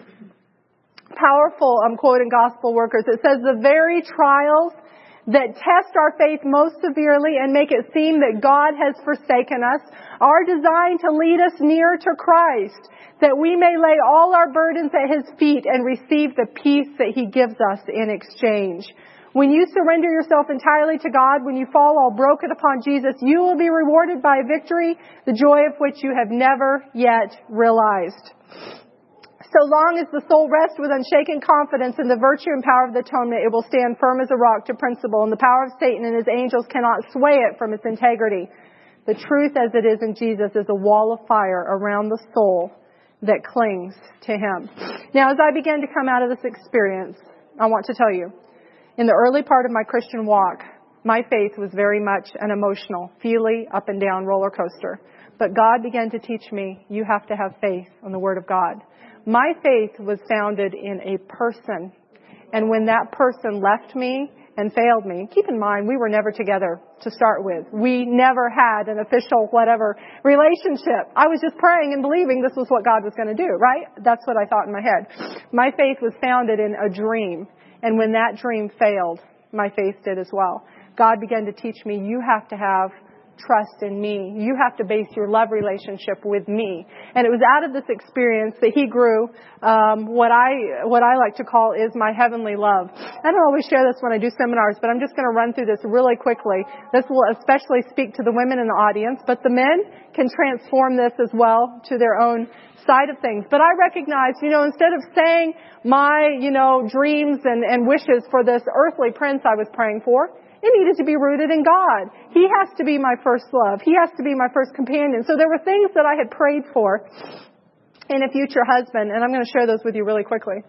powerful um, quote in Gospel Workers. It says, the very trials that test our faith most severely and make it seem that God has forsaken us are designed to lead us near to Christ, that we may lay all our burdens at his feet and receive the peace that he gives us in exchange. When you surrender yourself entirely to God, when you fall all broken upon Jesus, you will be rewarded by a victory, the joy of which you have never yet realized. So long as the soul rests with unshaken confidence in the virtue and power of the atonement, it will stand firm as a rock to principle, and the power of Satan and his angels cannot sway it from its integrity. The truth as it is in Jesus is a wall of fire around the soul that clings to him. Now, as I began to come out of this experience, I want to tell you, in the early part of my Christian walk, My faith was very much an emotional, feely, up and down roller coaster. But God began to teach me, you have to have faith on the Word of God. My faith was founded in a person. And when that person left me and failed me, keep in mind, we were never together to start with. We never had an official whatever relationship. I was just praying and believing this was what God was going to do, right? That's what I thought in my head. My faith was founded in a dream. And when that dream failed, my faith did as well. God began to teach me, you have to have trust in me. You have to base your love relationship with me. And it was out of this experience that he grew um, what I what I like to call is my heavenly love. I don't always share this when I do seminars, but I'm just going to run through this really quickly. This will especially speak to the women in the audience, but the men can transform this as well to their own side of things. But I recognize, you know, instead of saying my, you know, dreams and, and wishes for this earthly prince I was praying for, it needed to be rooted in God. He has to be my first love. He has to be my first companion. So there were things that I had prayed for in a future husband, and I'm going to share those with you really quickly.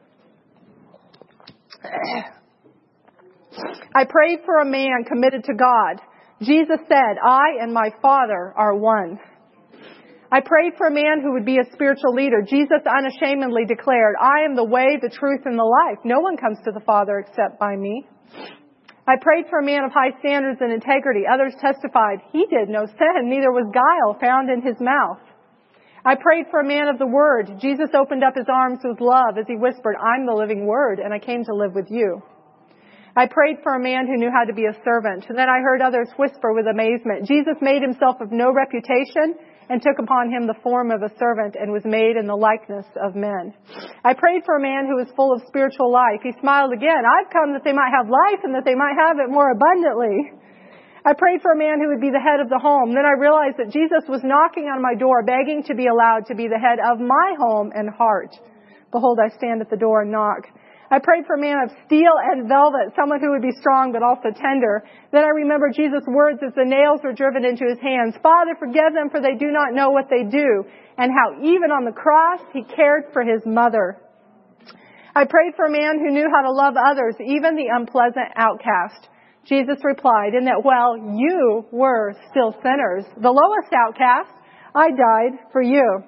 I prayed for a man committed to God. Jesus said, I and my Father are one. I prayed for a man who would be a spiritual leader. Jesus unashamedly declared, I am the way, the truth, and the life. No one comes to the Father except by me. I prayed for a man of high standards and integrity. Others testified, he did no sin, neither was guile found in his mouth. I prayed for a man of the Word. Jesus opened up his arms with love as he whispered, I'm the living Word, and I came to live with you. I prayed for a man who knew how to be a servant. And then I heard others whisper with amazement, Jesus made himself of no reputation and took upon him the form of a servant and was made in the likeness of men. I prayed for a man who was full of spiritual life. He smiled again. I've come that they might have life and that they might have it more abundantly. I prayed for a man who would be the head of the home. Then I realized that Jesus was knocking on my door, begging to be allowed to be the head of my home and heart. Behold, I stand at the door and knock. I prayed for a man of steel and velvet, someone who would be strong but also tender. Then I remembered Jesus' words as the nails were driven into his hands. Father, forgive them, for they do not know what they do. And how even on the cross, he cared for his mother. I prayed for a man who knew how to love others, even the unpleasant outcast. Jesus replied, in that while you were still sinners, the lowest outcast, I died for you.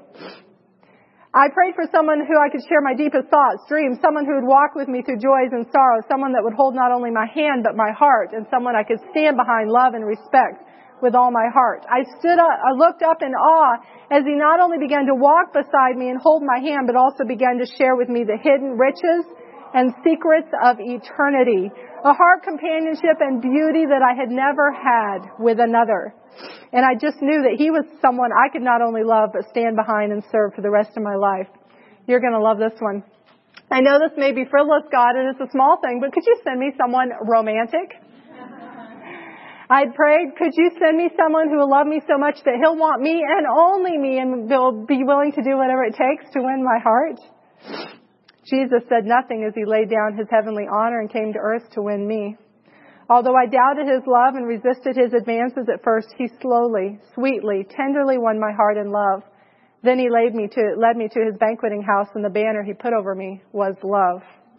I prayed for someone who I could share my deepest thoughts, dreams, someone who would walk with me through joys and sorrows, someone that would hold not only my hand but my heart, and someone I could stand behind, love, and respect with all my heart. I stood up, I looked up in awe as he not only began to walk beside me and hold my hand, but also began to share with me the hidden riches and secrets of eternity, a heart companionship and beauty that I had never had with another. And I just knew that he was someone I could not only love, but stand behind and serve for the rest of my life. You're going to love this one. I know this may be frivolous, God, and it's a small thing, but could you send me someone romantic? I'd prayed, could you send me someone who will love me so much that he'll want me and only me and will be willing to do whatever it takes to win my heart? Jesus said nothing as he laid down his heavenly honor and came to earth to win me. Although I doubted his love and resisted his advances at first, he slowly, sweetly, tenderly won my heart in love. Then he led me to, led me to his banqueting house, and the banner he put over me was love.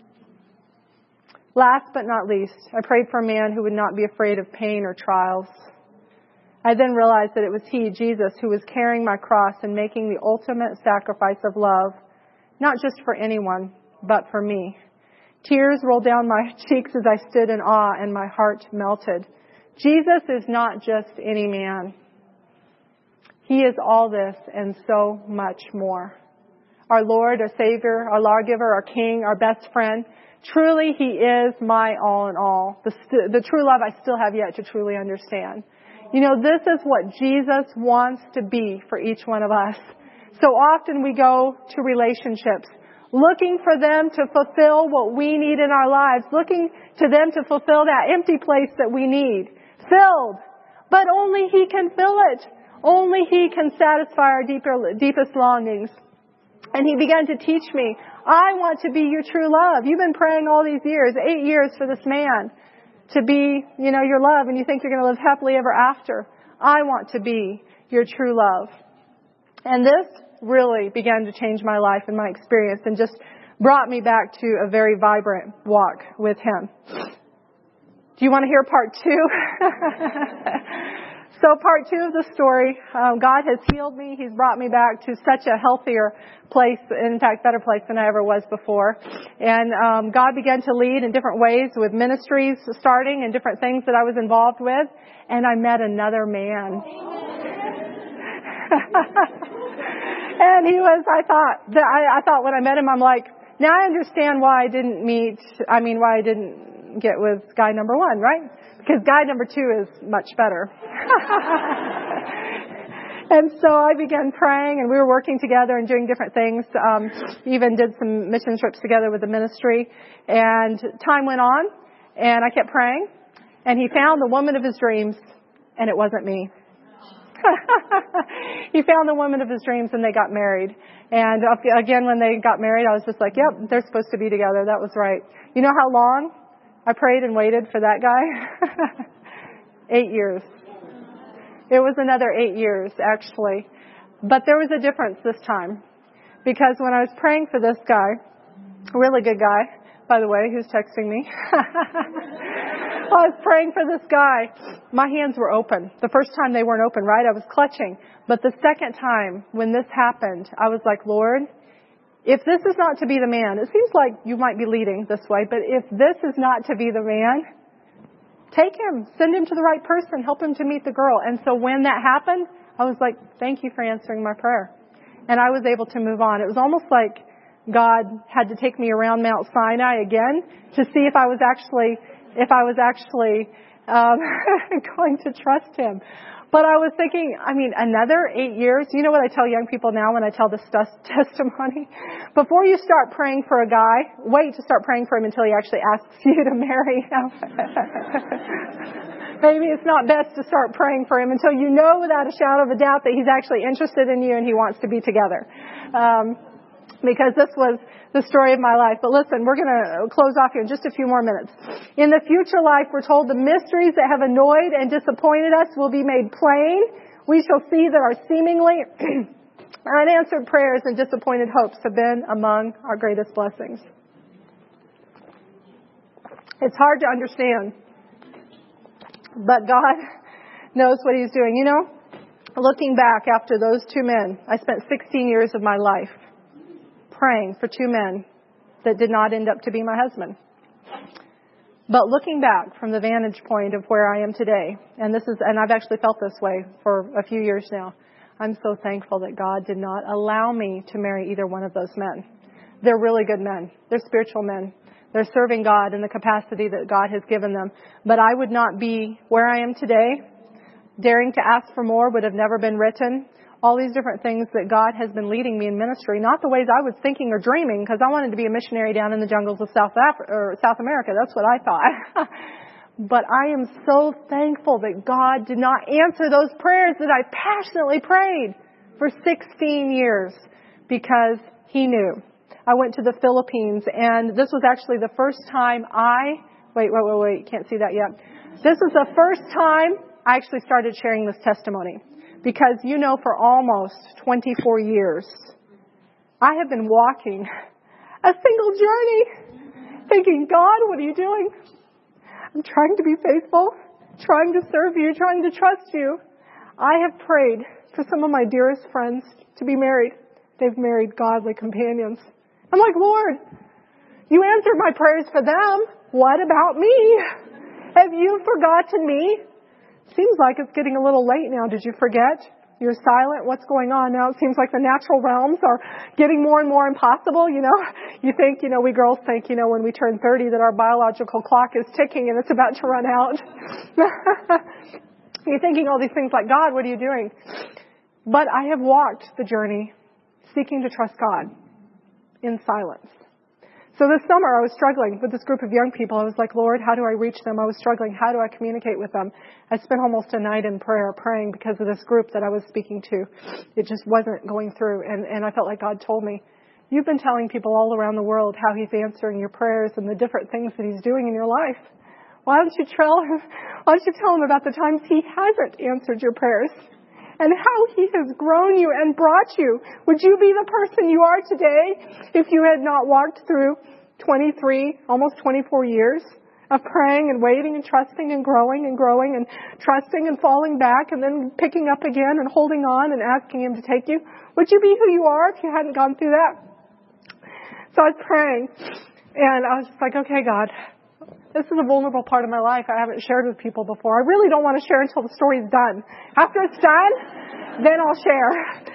Last but not least, I prayed for a man who would not be afraid of pain or trials. I then realized that it was he, Jesus, who was carrying my cross and making the ultimate sacrifice of love, not just for anyone, but for me. Tears rolled down my cheeks as I stood in awe, and my heart melted. Jesus is not just any man. He is all this and so much more. Our Lord, our Savior, our lawgiver, our King, our best friend. Truly, He is my all in all. The, st- the true love I still have yet to truly understand. You know, this is what Jesus wants to be for each one of us. So often we go to relationships looking for them to fulfill what we need in our lives, looking to them to fulfill that empty place that we need. Filled. But only He can fill it. Only He can satisfy our deeper, deepest longings. And He began to teach me, I want to be your true love. You've been praying all these years, eight years for this man to be, you know, your love, and you think you're going to live happily ever after. I want to be your true love. And this really began to change my life and my experience and just brought me back to a very vibrant walk with Him. Do you want to hear part two? So part two of the story, um, God has healed me. He's brought me back to such a healthier place, in fact, better place than I ever was before. And um, God began to lead in different ways with ministries starting and different things that I was involved with. And I met another man. And he was, I thought, that I, I thought when I met him, I'm like, now I understand why I didn't meet, I mean, why I didn't get with guy number one, right? Because guy number two is much better. And so I began praying, and we were working together and doing different things. Um, even did some mission trips together with the ministry. And time went on, and I kept praying. And he found the woman of his dreams, and it wasn't me. He found the woman of his dreams, and they got married. And again, when they got married, I was just like, yep, they're supposed to be together. That was right. You know how long I prayed and waited for that guy? Eight years. It was another eight years, actually. But there was a difference this time. Because when I was praying for this guy, a really good guy, by the way, who's texting me. I was praying for this guy. My hands were open. The first time they weren't open, right? I was clutching. But the second time when this happened, I was like, Lord, if this is not to be the man, it seems like you might be leading this way, but if this is not to be the man, take him, send him to the right person, help him to meet the girl. And so when that happened, I was like, thank you for answering my prayer. And I was able to move on. It was almost like God had to take me around Mount Sinai again to see if I was actually, if I was actually um, going to trust him. But I was thinking, I mean, another eight years. You know what I tell young people now when I tell this testimony? Before you start praying for a guy, wait to start praying for him until he actually asks you to marry him. Maybe it's not best to start praying for him until you know without a shadow of a doubt that he's actually interested in you and he wants to be together. Um, because this was the story of my life. But listen, we're going to close off here in just a few more minutes. In the future life, we're told the mysteries that have annoyed and disappointed us will be made plain. We shall see that our seemingly unanswered prayers and disappointed hopes have been among our greatest blessings. It's hard to understand, but God knows what He's doing. You know, looking back after those two men, I spent sixteen years of my life praying for two men that did not end up to be my husband. But looking back from the vantage point of where I am today, and this is, and I've actually felt this way for a few years now, I'm so thankful that God did not allow me to marry either one of those men. They're really good men. They're spiritual men. They're serving God in the capacity that God has given them. But I would not be where I am today. Daring to ask for more would have never been written. All these different things that God has been leading me in ministry, not the ways I was thinking or dreaming, because I wanted to be a missionary down in the jungles of South Af- or South America. That's what I thought. But I am so thankful that God did not answer those prayers that I passionately prayed for sixteen years, because He knew. I went to the Philippines, and this was actually the first time I, wait, wait, wait, wait, can't see that yet. This was the first time I actually started sharing this testimony. Because, you know, for almost twenty-four years, I have been walking a single journey, thinking, God, what are you doing? I'm trying to be faithful, trying to serve you, trying to trust you. I have prayed for some of my dearest friends to be married. They've married godly companions. I'm like, Lord, you answered my prayers for them. What about me? Have you forgotten me? Seems like it's getting a little late now. Did you forget? You're silent. What's going on now? It seems like the natural realms are getting more and more impossible. You know, you think, you know, we girls think, you know, when we turn thirty that our biological clock is ticking and it's about to run out. You're thinking all these things like, God, what are you doing? But I have walked the journey seeking to trust God in silence. So this summer I was struggling with this group of young people. I was like, Lord, how do I reach them? I was struggling. How do I communicate with them? I spent almost a night in prayer praying because of this group that I was speaking to. It just wasn't going through. And, and I felt like God told me, you've been telling people all around the world how He's answering your prayers and the different things that He's doing in your life. Why don't you tell him, why don't you tell him about the times He hasn't answered your prayers? And how He has grown you and brought you. Would you be the person you are today if you had not walked through twenty-three, almost twenty-four years of praying and waiting and trusting and growing and growing and trusting and falling back and then picking up again and holding on and asking Him to take you? Would you be who you are if you hadn't gone through that? So I was praying, and I was just like, okay, God, this is a vulnerable part of my life I haven't shared with people before. I really don't want to share until the story's done. After it's done, then I'll share.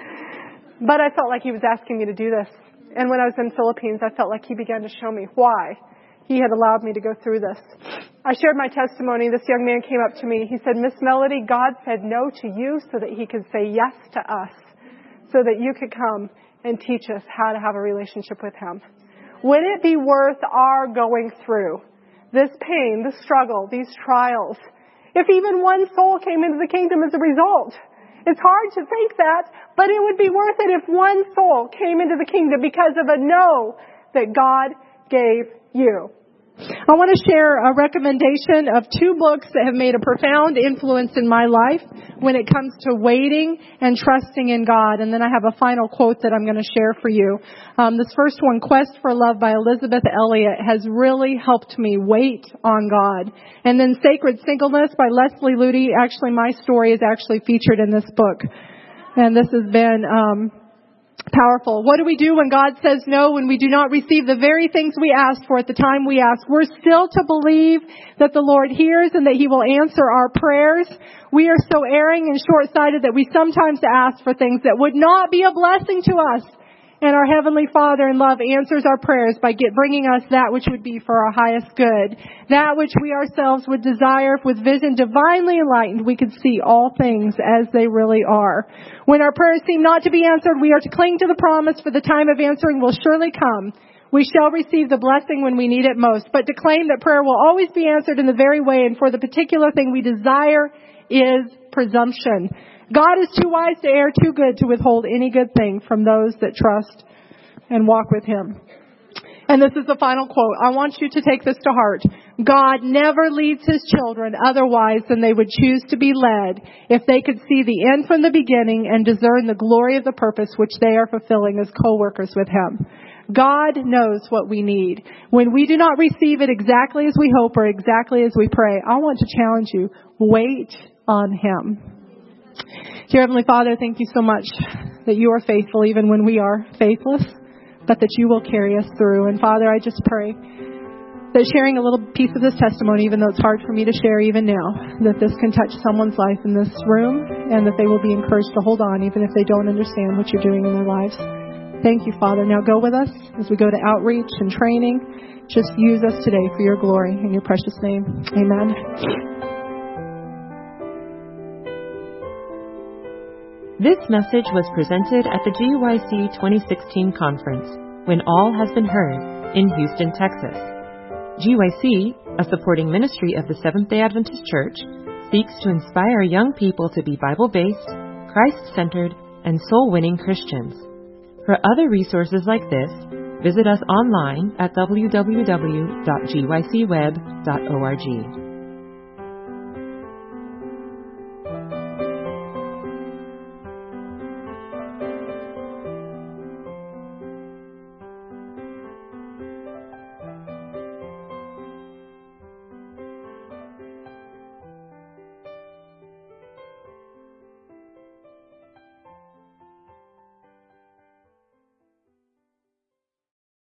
But I felt like He was asking me to do this. And when I was in the Philippines, I felt like He began to show me why He had allowed me to go through this. I shared my testimony. This young man came up to me. He said, Miss Melody, God said no to you so that He could say yes to us, so that you could come and teach us how to have a relationship with Him. Would it be worth our going through this pain, this struggle, these trials, if even one soul came into the kingdom as a result? It's hard to think that, but it would be worth it if one soul came into the kingdom because of a no that God gave you. I want to share a recommendation of two books that have made a profound influence in my life when it comes to waiting and trusting in God. And then I have a final quote that I'm going to share for you. Um, this first one, Quest for Love by Elizabeth Elliot, has really helped me wait on God. And then Sacred Singleness by Leslie Ludy. Actually, my story is actually featured in this book. And this has been um powerful. What do we do when God says no, when we do not receive the very things we asked for at the time we ask? We're still to believe that the Lord hears and that He will answer our prayers. We are so erring and short-sighted that we sometimes ask for things that would not be a blessing to us. And our Heavenly Father in love answers our prayers by get, bringing us that which would be for our highest good. That which we ourselves would desire, if with vision divinely enlightened, we could see all things as they really are. When our prayers seem not to be answered, we are to cling to the promise, for the time of answering will surely come. We shall receive the blessing when we need it most. But to claim that prayer will always be answered in the very way and for the particular thing we desire is presumption. God is too wise to err, too good to withhold any good thing from those that trust and walk with Him. And this is the final quote. I want you to take this to heart. God never leads His children otherwise than they would choose to be led if they could see the end from the beginning and discern the glory of the purpose which they are fulfilling as co-workers with Him. God knows what we need. When we do not receive it exactly as we hope or exactly as we pray, I want to challenge you. Wait on Him. Dear Heavenly Father, thank you so much that you are faithful even when we are faithless, but that you will carry us through. And Father, I just pray that sharing a little piece of this testimony, even though it's hard for me to share even now, that this can touch someone's life in this room and that they will be encouraged to hold on even if they don't understand what you're doing in their lives. Thank you, Father. Now go with us as we go to outreach and training. Just use us today for your glory. In your precious name, amen. This message was presented at the G Y C twenty sixteen conference, When All Has Been Heard, in Houston, Texas. G Y C, a supporting ministry of the Seventh-day Adventist Church, seeks to inspire young people to be Bible-based, Christ-centered, and soul-winning Christians. For other resources like this, visit us online at w w w dot g y c web dot org.